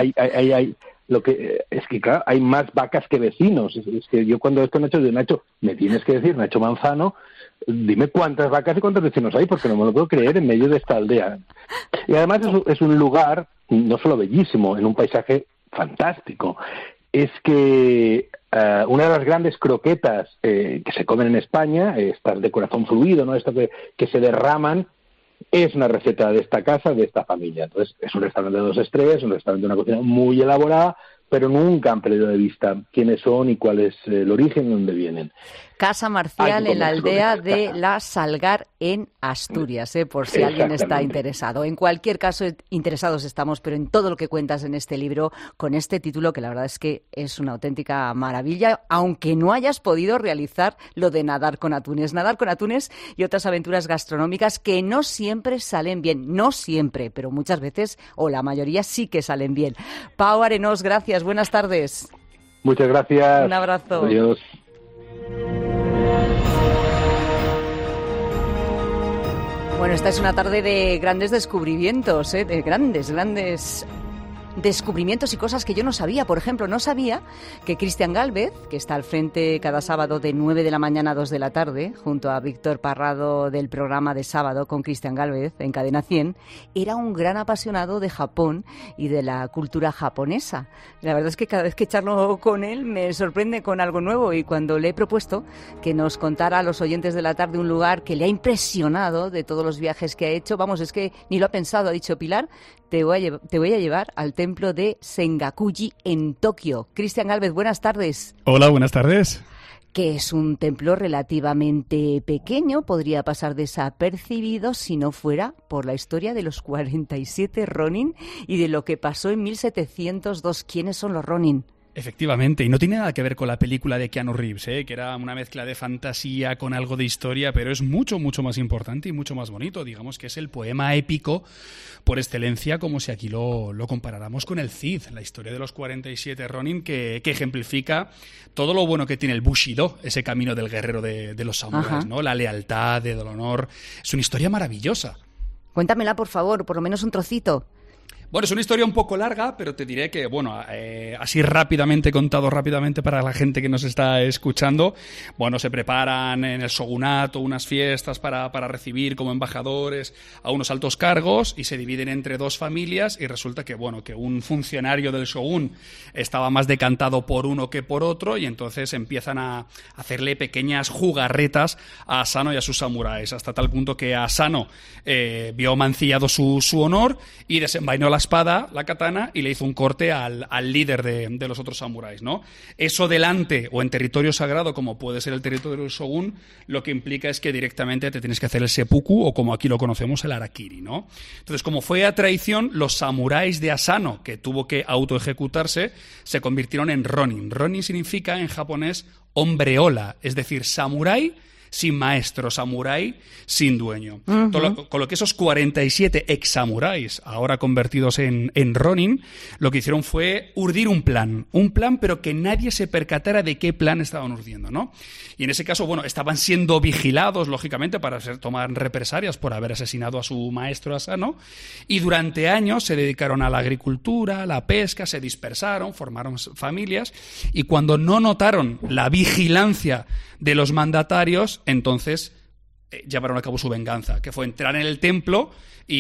claro, hay más vacas que vecinos. Es que yo cuando esto Nacho, digo, Nacho, me tienes que decir, Nacho Manzano, dime cuántas vacas y cuántos vecinos hay, porque no me lo puedo creer en medio de esta aldea. Y además es un lugar no solo bellísimo, en un paisaje fantástico. Es que una de las grandes croquetas que se comen en España, estas de corazón fluido, ¿no? Estas que se derraman, es una receta de esta casa, de esta familia. Entonces, es un restaurante de 2 estrellas, un restaurante de una cocina muy elaborada, pero nunca han perdido de vista quiénes son y cuál es el origen de dónde vienen. Casa Marcial en la aldea de La Salgar, en Asturias, por si alguien está interesado. En cualquier caso, interesados estamos, pero en todo lo que cuentas en este libro, con este título, que la verdad es que es una auténtica maravilla, aunque no hayas podido realizar lo de nadar con atunes. Nadar con atunes y otras aventuras gastronómicas que no siempre salen bien. No siempre, pero muchas veces, o la mayoría, sí que salen bien. Pau Arenós, gracias. Buenas tardes. Muchas gracias. Un abrazo. Adiós. Bueno, esta es una tarde de grandes descubrimientos, de grandes descubrimientos y cosas que yo no sabía. Por ejemplo, no sabía que Cristian Gálvez, que está al frente cada sábado de 9 de la mañana a 2 de la tarde, junto a Víctor Parrado del programa de sábado con Cristian Gálvez en Cadena 100, era un gran apasionado de Japón y de la cultura japonesa. La verdad es que cada vez que charlo con él me sorprende con algo nuevo, y cuando le he propuesto que nos contara a los oyentes de la tarde un lugar que le ha impresionado de todos los viajes que ha hecho, vamos, es que ni lo ha pensado, ha dicho: Pilar, te voy a llevar al templo de Sengakuji en Tokio. Cristian Gálvez, buenas tardes. Hola, buenas tardes. Que es un templo relativamente pequeño, podría pasar desapercibido si no fuera por la historia de los 47 Ronin y de lo que pasó en 1702. ¿Quiénes son los Ronin? Efectivamente, y no tiene nada que ver con la película de Keanu Reeves, que era una mezcla de fantasía con algo de historia, pero es mucho, mucho más importante y mucho más bonito. Digamos que es el poema épico por excelencia, como si aquí lo comparáramos con el Cid, la historia de los 47 Ronin, que ejemplifica todo lo bueno que tiene el Bushido, ese camino del guerrero de los samuráis, ¿no? La lealtad, del honor. Es una historia maravillosa. Cuéntamela, por favor, por lo menos un trocito. Bueno, es una historia un poco larga, pero te diré que, bueno, así contado rápidamente para la gente que nos está escuchando, bueno, se preparan en el shogunato unas fiestas para recibir como embajadores a unos altos cargos y se dividen entre dos familias y resulta que, bueno, que un funcionario del shogun estaba más decantado por uno que por otro y entonces empiezan a hacerle pequeñas jugarretas a Asano y a sus samuráis, hasta tal punto que Asano vio mancillado su honor y desenvainó la espada, la katana, y le hizo un corte al líder de los otros samuráis, ¿no? Eso delante o en territorio sagrado, como puede ser el territorio del shogun, lo que implica es que directamente te tienes que hacer el seppuku, o como aquí lo conocemos, el harakiri, ¿no? Entonces, como fue a traición, los samuráis de Asano, que tuvo que autoejecutarse, se convirtieron en ronin. Ronin significa en japonés hombre ola, es decir, samurái sin maestro, samurái sin dueño. Uh-huh. Con lo que esos 47 ex-samuráis, ahora convertidos en ronin, lo que hicieron fue urdir un plan, pero que nadie se percatara de qué plan estaban urdiendo, ¿no? Y en ese caso, bueno, estaban siendo vigilados, lógicamente, para tomar represalias por haber asesinado a su maestro Asano, y durante años se dedicaron a la agricultura, a la pesca, se dispersaron, formaron familias, y cuando no notaron la vigilancia de los mandatarios, entonces llevaron a cabo su venganza, que fue entrar en el templo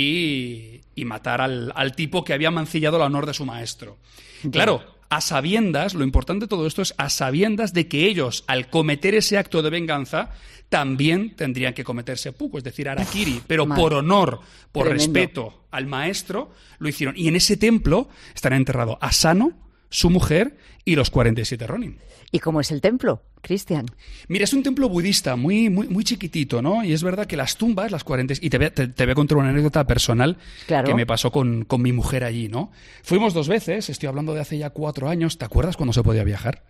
y matar al tipo que había mancillado el honor de su maestro. Claro, a sabiendas, lo importante de todo esto es a sabiendas de que ellos, al cometer ese acto de venganza, también tendrían que cometer seppuku, es decir, harakiri, pero por honor, por respeto al maestro, lo hicieron. Y en ese templo están enterrados Asano, su mujer y los 47 ronin. ¿Y cómo es el templo, Cristian? Mira, es un templo budista muy, muy, muy chiquitito, ¿no? Y es verdad que las tumbas, las 40... Y te voy a contar una anécdota personal que me pasó con mi mujer allí, ¿no? Fuimos 2 veces, estoy hablando de hace ya 4 años. ¿Te acuerdas cuando se podía viajar?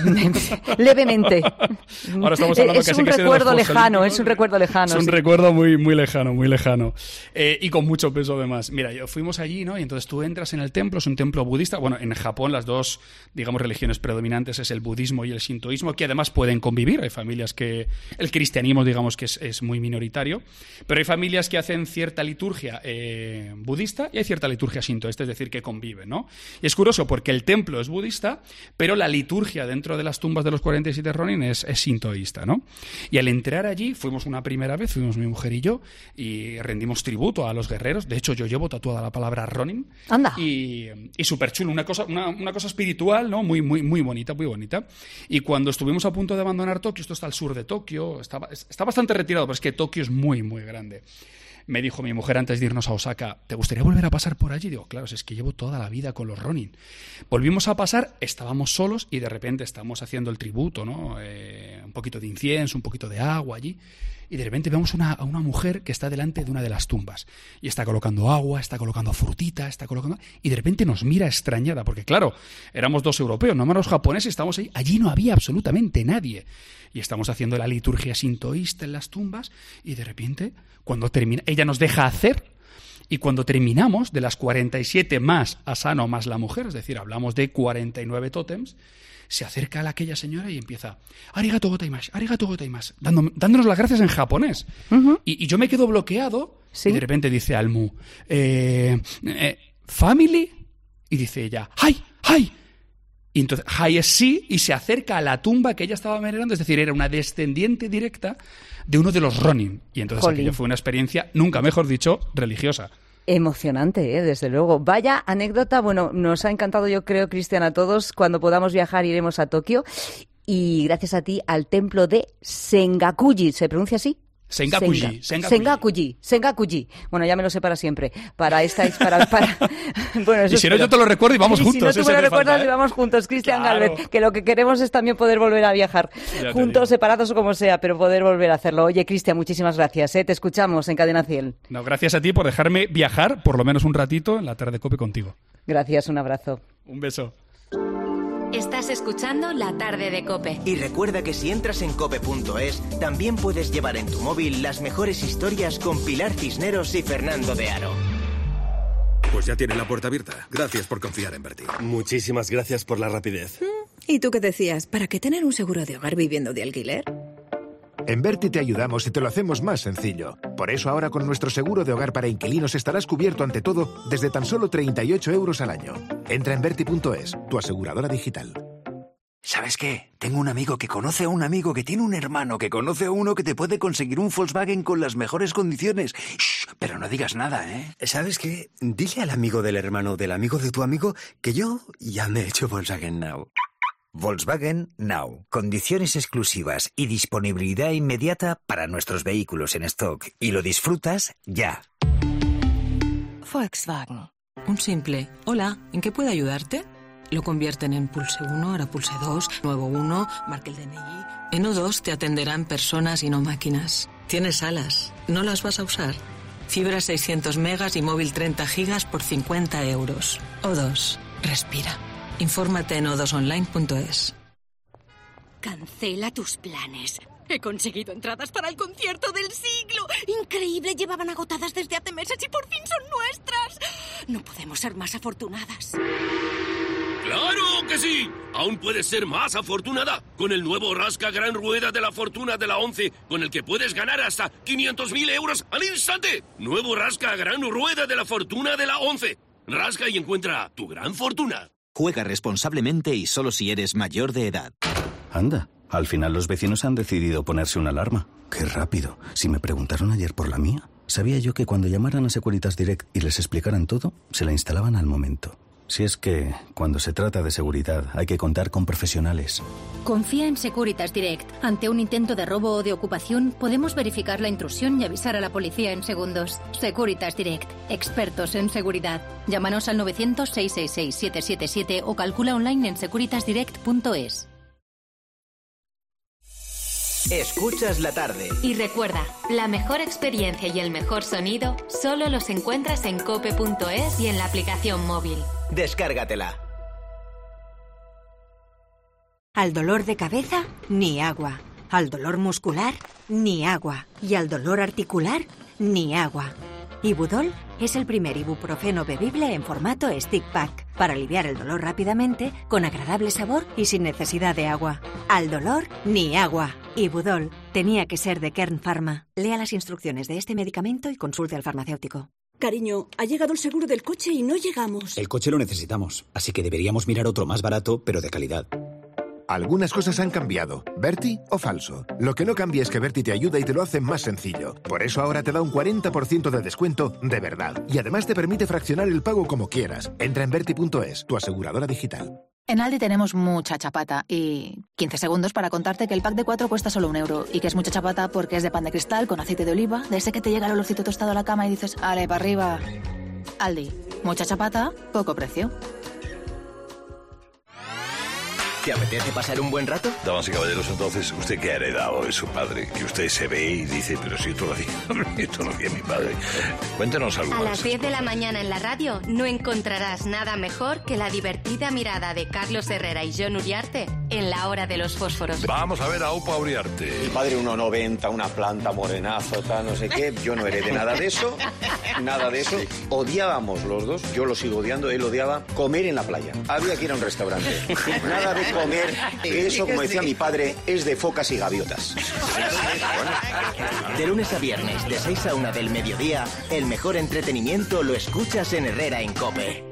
Levemente. Ahora estamos hablando es un recuerdo lejano, es un recuerdo lejano. Es un recuerdo muy, muy lejano, muy lejano. Y con mucho peso además. Mira, fuimos allí, ¿no? Y entonces tú entras en el templo, es un templo budista. Bueno, en Japón las dos, digamos, religiones predominantes es el budismo y el shintoísmo, que además pueden convivir. Hay familias que... El cristianismo, digamos, que es muy minoritario. Pero hay familias que hacen cierta liturgia budista y hay cierta liturgia shintoísta, es decir, que conviven, ¿no? Y es curioso porque el templo es budista, pero la liturgia dentro de las tumbas de los 47 ronin es sintoísta, ¿no? Y al entrar allí, fuimos una primera vez, fuimos mi mujer y yo, y rendimos tributo a los guerreros. De hecho, yo llevo tatuada la palabra ronin. ¡Anda! Y súper chulo, una cosa espiritual, ¿no? Muy, muy, muy bonita, muy bonita. Y cuando estuvimos a punto de abandonar Tokio, esto está al sur de Tokio, está bastante retirado, pero es que Tokio es muy, muy grande. Me dijo mi mujer antes de irnos a Osaka, ¿te gustaría volver a pasar por allí? Digo, claro, es que llevo toda la vida con los ronin. Volvimos a pasar, estábamos solos y de repente estamos haciendo el tributo, ¿no? Un poquito de incienso, un poquito de agua allí. Y de repente vemos a una mujer que está delante de una de las tumbas. Y está colocando agua, está colocando frutita, y de repente nos mira extrañada, porque claro, éramos 2 europeos, no más los japoneses, estamos ahí. Allí no había absolutamente nadie. Y estamos haciendo la liturgia sintoísta en las tumbas, y de repente, cuando termina, ella nos deja hacer, y cuando terminamos, de las 47 más Asano más la mujer, es decir, hablamos de 49 tótems, se acerca a aquella señora y empieza arigato gozaimasu, dándonos las gracias en japonés. Uh-huh. Y yo me quedo bloqueado, ¿sí? Y de repente dice Almu, ¿family? Y dice ella, ¡Hai! Y entonces, Hai es sí, y se acerca a la tumba que ella estaba venerando, es decir, era una descendiente directa de uno de los ronin. Y entonces aquello fue una experiencia, nunca mejor dicho, religiosa. Emocionante, desde luego. Vaya anécdota. Bueno, nos ha encantado, yo creo, Cristian, a todos. Cuando podamos viajar iremos a Tokio. Y gracias a ti al templo de Sengakuji. ¿Se pronuncia así? Sengakuji. Bueno, ya me lo sé para siempre. Bueno, y si no, yo te lo recuerdo y vamos juntos. Si no, tú me lo recuerdas y vamos juntos, Cristian Galvez. Que lo que queremos es también poder volver a viajar. Juntos, separados o como sea, pero poder volver a hacerlo. Oye, Cristian, muchísimas gracias. Te escuchamos en Cadena 100. No, gracias a ti por dejarme viajar, por lo menos un ratito, en la tarde COPE contigo. Gracias, un abrazo. Un beso. Estás escuchando La Tarde de COPE. Y recuerda que si entras en cope.es, también puedes llevar en tu móvil las mejores historias con Pilar Cisneros y Fernando de Aro. Pues ya tiene la puerta abierta. Gracias por confiar en Berti. Muchísimas gracias por la rapidez. ¿Y tú qué decías? ¿Para qué tener un seguro de hogar viviendo de alquiler? En Berti te ayudamos y te lo hacemos más sencillo. Por eso ahora con nuestro seguro de hogar para inquilinos estarás cubierto ante todo desde tan solo 38 euros al año. Entra en Berti.es, tu aseguradora digital. ¿Sabes qué? Tengo un amigo que conoce a un amigo que tiene un hermano que conoce a uno que te puede conseguir un Volkswagen con las mejores condiciones. Shh, pero no digas nada, ¿eh? ¿Sabes qué? Dile al amigo del hermano del amigo de tu amigo que yo ya me he hecho Volkswagen Now. Volkswagen Now. Condiciones exclusivas y disponibilidad inmediata para nuestros vehículos en stock. Y lo disfrutas ya. Volkswagen. Un simple hola, ¿en qué puedo ayudarte? Lo convierten en pulse 1, ahora pulse 2, nuevo 1, marque el DNI. En O2 te atenderán personas y no máquinas. Tienes alas, ¿no las vas a usar? Fibra 600 megas y móvil 30 gigas por 50 euros. O2, respira. Infórmate en o2online.es. Cancela tus planes. He conseguido entradas para el concierto del siglo. Increíble, llevaban agotadas desde hace meses y por fin son nuestras. No podemos ser más afortunadas. ¡Claro que sí! Aún puedes ser más afortunada con el nuevo Rasca Gran Rueda de la Fortuna de la 11, con el que puedes ganar hasta 500.000 euros al instante. Nuevo Rasca Gran Rueda de la Fortuna de la 11. Rasca y encuentra tu gran fortuna. Juega responsablemente y solo si eres mayor de edad. Anda, al final los vecinos han decidido ponerse una alarma. ¡Qué rápido! Si me preguntaron ayer por la mía, sabía yo que cuando llamaran a Securitas Direct y les explicaran todo, se la instalaban al momento. Si es que, cuando se trata de seguridad, hay que contar con profesionales. Confía en Securitas Direct. Ante un intento de robo o de ocupación, podemos verificar la intrusión y avisar a la policía en segundos. Securitas Direct. Expertos en seguridad. Llámanos al 900-666-777 o calcula online en securitasdirect.es. Escuchas la tarde. Y recuerda, la mejor experiencia y el mejor sonido solo los encuentras en cope.es y en la aplicación móvil. Descárgatela. Al dolor de cabeza, ni agua. Al dolor muscular, ni agua. Y al dolor articular, ni agua. Ibudol es el primer ibuprofeno bebible en formato stick pack para aliviar el dolor rápidamente, con agradable sabor y sin necesidad de agua. Al dolor, ni agua. Ibudol tenía que ser de Kern Pharma. Lea las instrucciones de este medicamento y consulte al farmacéutico. Cariño, ha llegado el seguro del coche y no llegamos. El coche lo necesitamos, así que deberíamos mirar otro más barato, pero de calidad. Algunas cosas han cambiado. ¿Berti o falso? Lo que no cambia es que Berti te ayuda y te lo hace más sencillo. Por eso ahora te da un 40% de descuento de verdad. Y además te permite fraccionar el pago como quieras. Entra en Berti.es, tu aseguradora digital. En Aldi tenemos mucha chapata y 15 segundos para contarte que el pack de 4 cuesta solo €1 y que es mucha chapata porque es de pan de cristal con aceite de oliva, de ese que te llega el olorcito tostado a la cama y dices, ¡ale, para arriba! Aldi, mucha chapata, poco precio. ¿Te apetece pasar un buen rato? Damas y caballeros, entonces, ¿usted qué ha heredado de su padre? Que usted se ve y dice, pero si esto lo hacía mi padre. Cuéntenos algo. A las 10 de la mañana en la radio no encontrarás nada mejor que la divertida mirada de Carlos Herrera y Jon Uriarte en La Hora de los Fósforos. Vamos a ver a Upa Uriarte. Mi padre 1,90, una planta, morenazo, tal, no sé qué. Yo no heredé nada de eso. Nada de eso. Odiábamos los dos. Yo lo sigo odiando. Él odiaba comer en la playa. Había que ir a un restaurante. Nada de comer. Eso, como decía mi padre, es de focas y gaviotas. De lunes a viernes, de 6 a 1 del mediodía, el mejor entretenimiento lo escuchas en Herrera en COPE.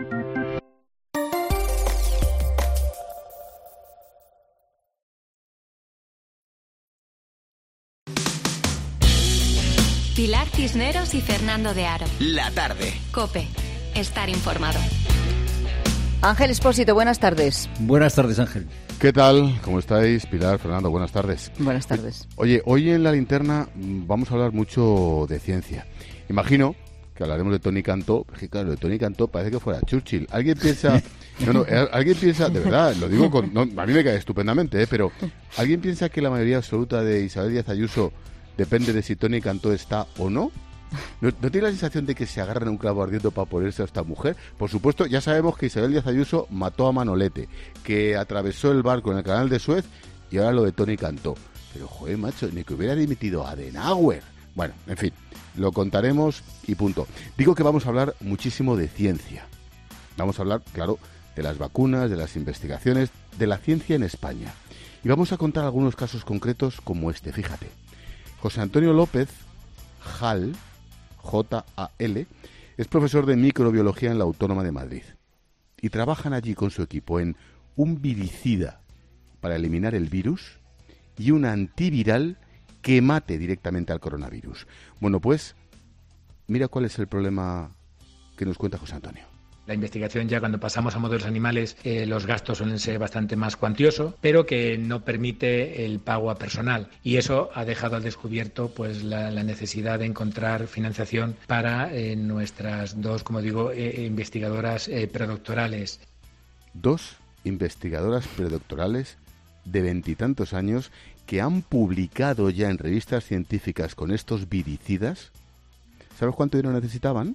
Pilar Cisneros y Fernando de Aro. La tarde. COPE. Estar informado. Ángel Espósito, buenas tardes. Buenas tardes, Ángel. ¿Qué tal? ¿Cómo estáis? Pilar, Fernando, buenas tardes. Buenas tardes. Oye, hoy en La Linterna vamos a hablar mucho de ciencia. Imagino que hablaremos de Tony Cantó, porque claro, de Tony Cantó parece que fuera Churchill. ¿Alguien piensa, alguien piensa, de verdad, lo digo a mí me cae estupendamente, pero ¿alguien piensa que la mayoría absoluta de Isabel Díaz Ayuso depende de si Tony Cantó está o no? ¿No tiene la sensación de que se agarran a un clavo ardiendo para ponerse a esta mujer? Por supuesto, ya sabemos que Isabel Díaz Ayuso mató a Manolete, que atravesó el barco en el canal de Suez y ahora lo de Tony Cantó. Pero, joder, macho, ni que hubiera dimitido a Adenauer. Bueno, en fin, lo contaremos y punto. Digo que vamos a hablar muchísimo de ciencia. Vamos a hablar, claro, de las vacunas, de las investigaciones, de la ciencia en España. Y vamos a contar algunos casos concretos como este, fíjate. José Antonio López Jal, J-A-L, es profesor de microbiología en la Autónoma de Madrid. Y trabajan allí con su equipo en un viricida para eliminar el virus y un antiviral que mate directamente al coronavirus. Bueno, pues, mira cuál es el problema que nos cuenta José Antonio. La investigación, ya cuando pasamos a modelos animales, los gastos suelen ser bastante más cuantiosos, pero que no permite el pago a personal. Y eso ha dejado al descubierto pues la necesidad de encontrar financiación para nuestras dos, como digo, investigadoras predoctorales. Dos investigadoras predoctorales de 20 y tantos años que han publicado ya en revistas científicas con estos viricidas. ¿Sabes cuánto dinero necesitaban?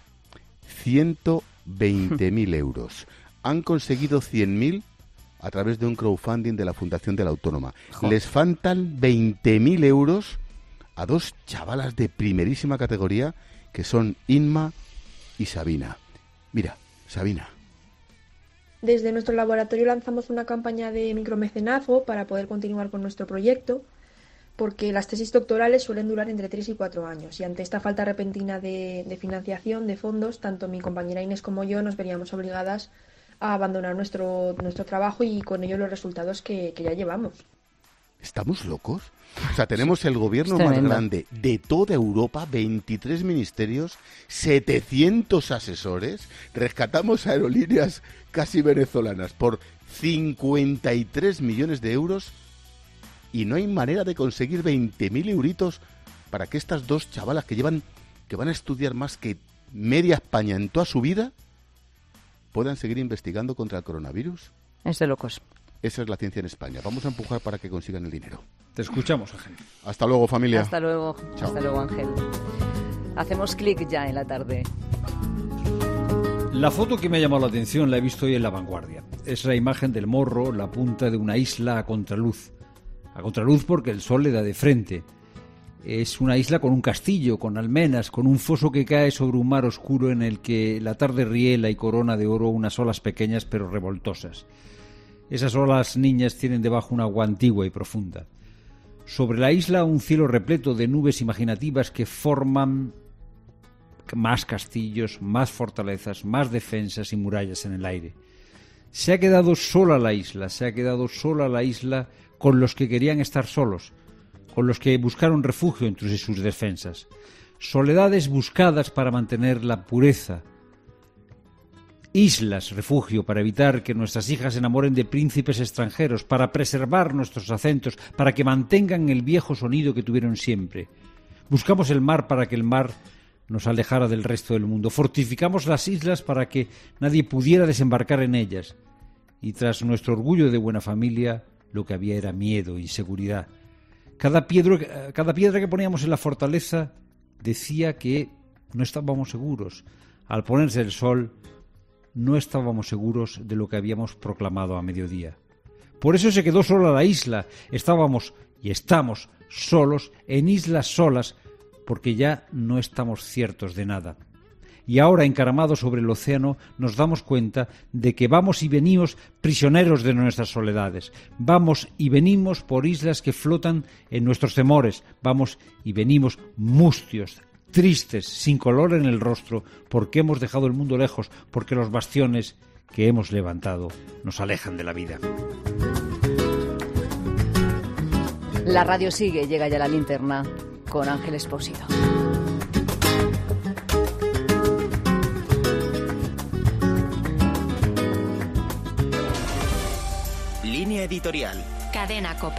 120.000 euros. Han conseguido 100.000 a través de un crowdfunding de la Fundación de la Autónoma. Joder. Les faltan 20.000 euros a dos chavalas de primerísima categoría que son Inma y Sabina. Mira, Sabina. Desde nuestro laboratorio lanzamos una campaña de micromecenazgo para poder continuar con nuestro proyecto, porque las tesis doctorales suelen durar entre 3 y 4 años, y ante esta falta repentina de financiación, de fondos, tanto mi compañera Inés como yo nos veríamos obligadas a abandonar nuestro trabajo y con ello los resultados que ya llevamos. ¿Estamos locos? O sea, tenemos el gobierno más grande de toda Europa, 23 ministerios, 700 asesores, rescatamos aerolíneas casi venezolanas por 53 millones de euros y no hay manera de conseguir 20.000 euritos para que estas dos chavalas que van a estudiar más que media España en toda su vida puedan seguir investigando contra el coronavirus. Es de locos. Esa es la ciencia en España. Vamos a empujar para que consigan el dinero. Te escuchamos, Ángel. Hasta luego, familia. Hasta luego. Chao. Hasta luego, Ángel. Hacemos clic ya en la tarde. La foto que me ha llamado la atención la he visto hoy en La Vanguardia. Es la imagen del Morro, la punta de una isla a contraluz. A contraluz porque el sol le da de frente. Es una isla con un castillo, con almenas, con un foso que cae sobre un mar oscuro en el que la tarde riela y corona de oro unas olas pequeñas pero revoltosas. Esas olas niñas tienen debajo una agua antigua y profunda. Sobre la isla un cielo repleto de nubes imaginativas que forman más castillos, más fortalezas, más defensas y murallas en el aire. Se ha quedado sola la isla con los que querían estar solos, con los que buscaron refugio entre sus defensas. Soledades buscadas para mantener la pureza. Islas, refugio, para evitar que nuestras hijas se enamoren de príncipes extranjeros, para preservar nuestros acentos, para que mantengan el viejo sonido que tuvieron siempre. Buscamos el mar para que el mar nos alejara del resto del mundo. Fortificamos las islas para que nadie pudiera desembarcar en ellas. Y tras nuestro orgullo de buena familia, lo que había era miedo, inseguridad. Cada piedra que poníamos en la fortaleza decía que no estábamos seguros. Al ponerse el sol, no estábamos seguros de lo que habíamos proclamado a mediodía. Por eso se quedó sola la isla. Estábamos y estamos solos en islas solas, porque ya no estamos ciertos de nada. Y ahora, encaramados sobre el océano, nos damos cuenta de que vamos y venimos prisioneros de nuestras soledades. Vamos y venimos por islas que flotan en nuestros temores. Vamos y venimos mustios, tristes, sin color en el rostro, porque hemos dejado el mundo lejos, porque los bastiones que hemos levantado nos alejan de la vida. La radio sigue, llega ya la linterna con Ángel Expósito. Línea editorial. Cadena COPE.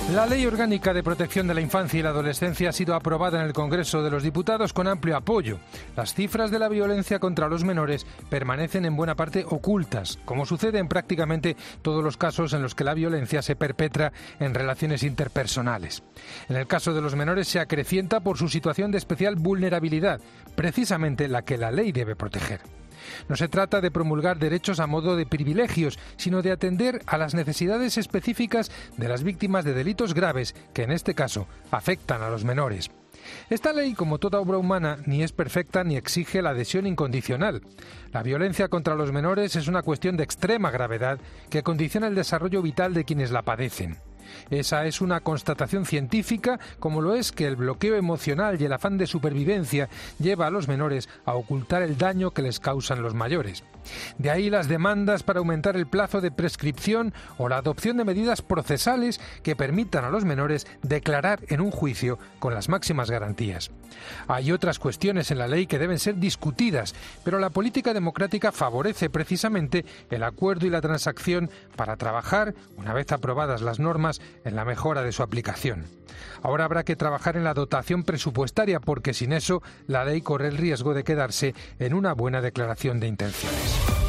La Ley Orgánica de Protección de la Infancia y la Adolescencia ha sido aprobada en el Congreso de los Diputados con amplio apoyo. Las cifras de la violencia contra los menores permanecen en buena parte ocultas, como sucede en prácticamente todos los casos en los que la violencia se perpetra en relaciones interpersonales. En el caso de los menores se acrecienta por su situación de especial vulnerabilidad, precisamente la que la ley debe proteger. No se trata de promulgar derechos a modo de privilegios, sino de atender a las necesidades específicas de las víctimas de delitos graves que, en este caso, afectan a los menores. Esta ley, como toda obra humana, ni es perfecta ni exige la adhesión incondicional. La violencia contra los menores es una cuestión de extrema gravedad que condiciona el desarrollo vital de quienes la padecen. Esa es una constatación científica, como lo es que el bloqueo emocional y el afán de supervivencia lleva a los menores a ocultar el daño que les causan los mayores. De ahí las demandas para aumentar el plazo de prescripción o la adopción de medidas procesales que permitan a los menores declarar en un juicio con las máximas garantías. Hay otras cuestiones en la ley que deben ser discutidas, pero la política democrática favorece precisamente el acuerdo y la transacción para trabajar, una vez aprobadas las normas, en la mejora de su aplicación. Ahora habrá que trabajar en la dotación presupuestaria, porque sin eso la ley corre el riesgo de quedarse en una buena declaración de intenciones.